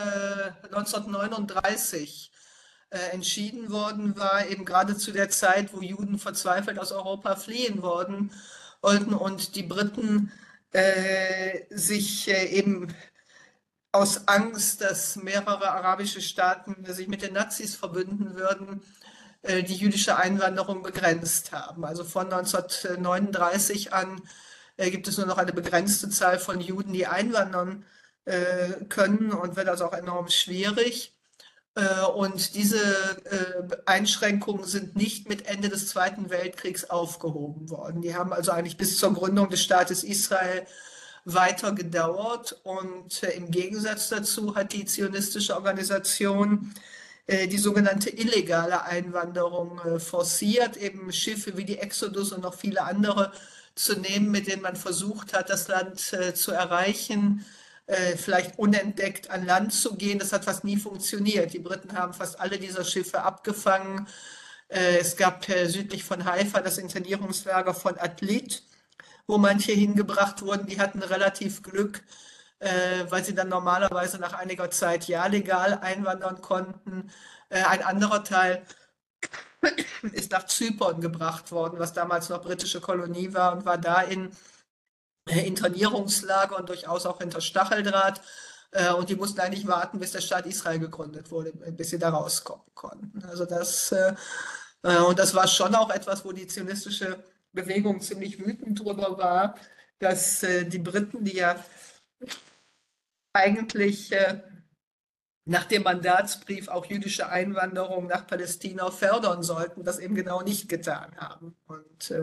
1939 entschieden worden war, eben gerade zu der Zeit, wo Juden verzweifelt aus Europa fliehen wollten und die Briten sich eben aus Angst, dass mehrere arabische Staaten sich mit den Nazis verbünden würden, die jüdische Einwanderung begrenzt haben. Also von 1939 an gibt es nur noch eine begrenzte Zahl von Juden, die einwandern können und wird also auch enorm schwierig. Und diese Einschränkungen sind nicht mit Ende des Zweiten Weltkriegs aufgehoben worden. Die haben also eigentlich bis zur Gründung des Staates Israel weiter gedauert. Und im Gegensatz dazu hat die zionistische Organisation die sogenannte illegale Einwanderung forciert, eben Schiffe wie die Exodus und noch viele andere zu nehmen, mit denen man versucht hat, das Land zu erreichen, vielleicht unentdeckt an Land zu gehen. Das hat fast nie funktioniert. Die Briten haben fast alle dieser Schiffe abgefangen, Es gab südlich von Haifa das Internierungslager von Atlit, wo manche hingebracht wurden. Die hatten relativ Glück, weil sie dann normalerweise nach einiger Zeit ja legal einwandern konnten. Ein anderer Teil ist nach Zypern gebracht worden, was damals noch britische Kolonie war, und war da in Internierungslager und durchaus auch hinter Stacheldraht. Und die mussten eigentlich warten, bis der Staat Israel gegründet wurde, bis sie da rauskommen konnten. Also und das war schon auch etwas, wo die zionistische Bewegung ziemlich wütend drüber war, dass die Briten, die ja eigentlich nach dem Mandatsbrief auch jüdische Einwanderung nach Palästina fördern sollten, das eben genau nicht getan haben und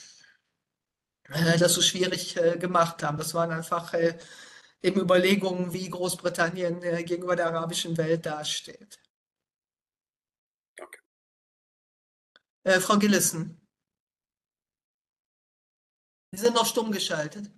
das so schwierig gemacht haben. Das waren einfach eben Überlegungen, wie Großbritannien gegenüber der arabischen Welt dasteht. Danke. Frau Gillissen, Sie sind noch stumm geschaltet.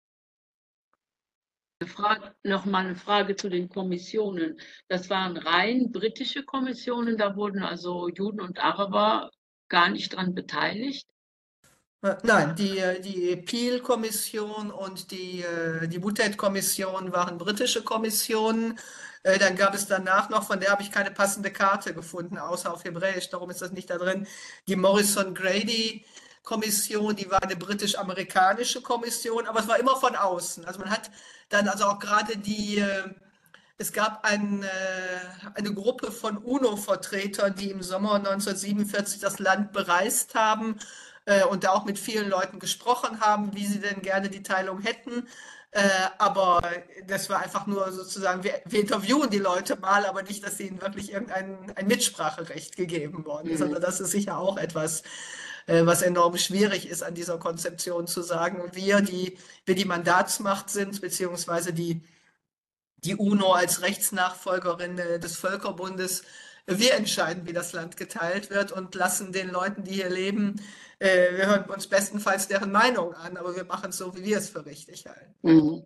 Nochmal eine Frage zu den Kommissionen. Das waren rein britische Kommissionen, da wurden also Juden und Araber gar nicht dran beteiligt. Nein, die Peel-Kommission und die Boutet-Kommission waren britische Kommissionen. Dann gab es danach noch, von der habe ich keine passende Karte gefunden, außer auf Hebräisch, darum ist das nicht da drin, die Morrison-Grady-Kommission, die war eine britisch-amerikanische Kommission, aber es war immer von außen. Also man hat dann also auch gerade es gab eine Gruppe von UNO-Vertretern, die im Sommer 1947 das Land bereist haben und da auch mit vielen Leuten gesprochen haben, wie sie denn gerne die Teilung hätten. Aber das war einfach nur sozusagen, wir interviewen die Leute mal, aber nicht, dass ihnen wirklich ein Mitspracherecht gegeben worden ist. Also das ist sicher auch etwas, was enorm schwierig ist an dieser Konzeption zu sagen, wir die Mandatsmacht sind, beziehungsweise die UNO als Rechtsnachfolgerin des Völkerbundes, wir entscheiden, wie das Land geteilt wird und lassen den Leuten, die hier leben, wir hören uns bestenfalls deren Meinung an, aber wir machen es so, wie wir es für richtig halten. Mhm.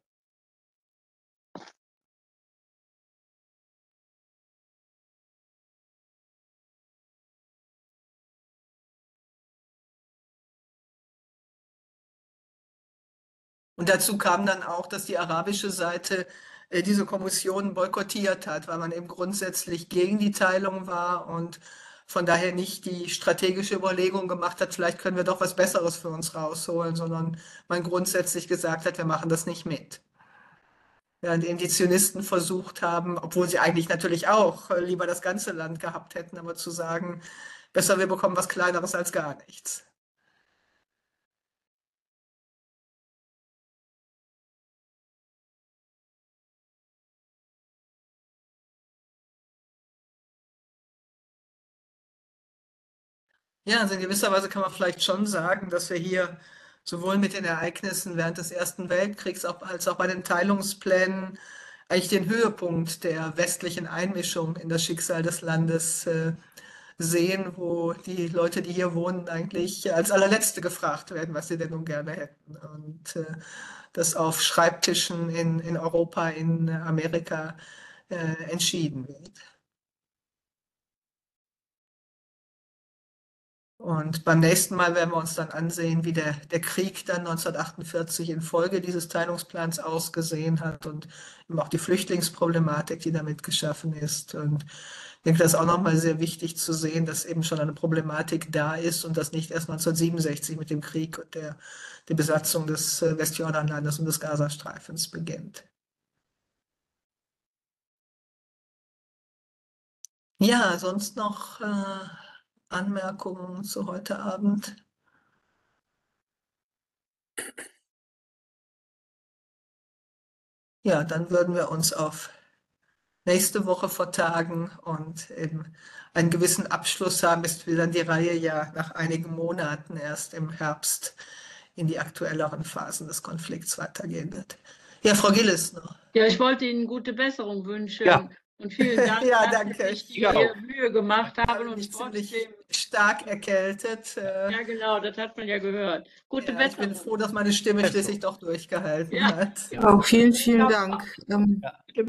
Und dazu kam dann auch, dass die arabische Seite diese Kommission boykottiert hat, weil man eben grundsätzlich gegen die Teilung war und von daher nicht die strategische Überlegung gemacht hat, vielleicht können wir doch was Besseres für uns rausholen, sondern man grundsätzlich gesagt hat, wir machen das nicht mit. Während eben die Zionisten versucht haben, obwohl sie eigentlich natürlich auch lieber das ganze Land gehabt hätten, aber zu sagen, besser wir bekommen was Kleineres als gar nichts. Ja, also in gewisser Weise kann man vielleicht schon sagen, dass wir hier sowohl mit den Ereignissen während des Ersten Weltkriegs als auch bei den Teilungsplänen eigentlich den Höhepunkt der westlichen Einmischung in das Schicksal des Landes sehen, wo die Leute, die hier wohnen, eigentlich als allerletzte gefragt werden, was sie denn nun gerne hätten. Und das auf Schreibtischen in Europa, in Amerika entschieden wird. Und beim nächsten Mal werden wir uns dann ansehen, wie der Krieg dann 1948 infolge dieses Teilungsplans ausgesehen hat und eben auch die Flüchtlingsproblematik, die damit geschaffen ist. Und ich denke, das ist auch nochmal sehr wichtig zu sehen, dass eben schon eine Problematik da ist und das nicht erst 1967 mit dem Krieg und der Besatzung des Westjordanlandes und des Gazastreifens beginnt. Ja, sonst noch Anmerkungen zu heute Abend? Ja, dann würden wir uns auf nächste Woche vertagen und eben einen gewissen Abschluss haben, bis wir dann die Reihe ja nach einigen Monaten erst im Herbst in die aktuelleren Phasen des Konflikts weitergehen wird. Ja, Frau Gillis noch. Ja, ich wollte Ihnen gute Besserung wünschen. Ja. Und vielen Dank, Ja, dass danke. Sie sich die Ja. Mühe gemacht haben Ich und bin ziemlich trotzdem. stark erkältet. Ja, genau, das hat man ja gehört. Gute Ja, ich bin Besserung. froh, dass meine Stimme schließlich doch durchgehalten Ja. hat. Auch vielen, vielen Dank. Ja.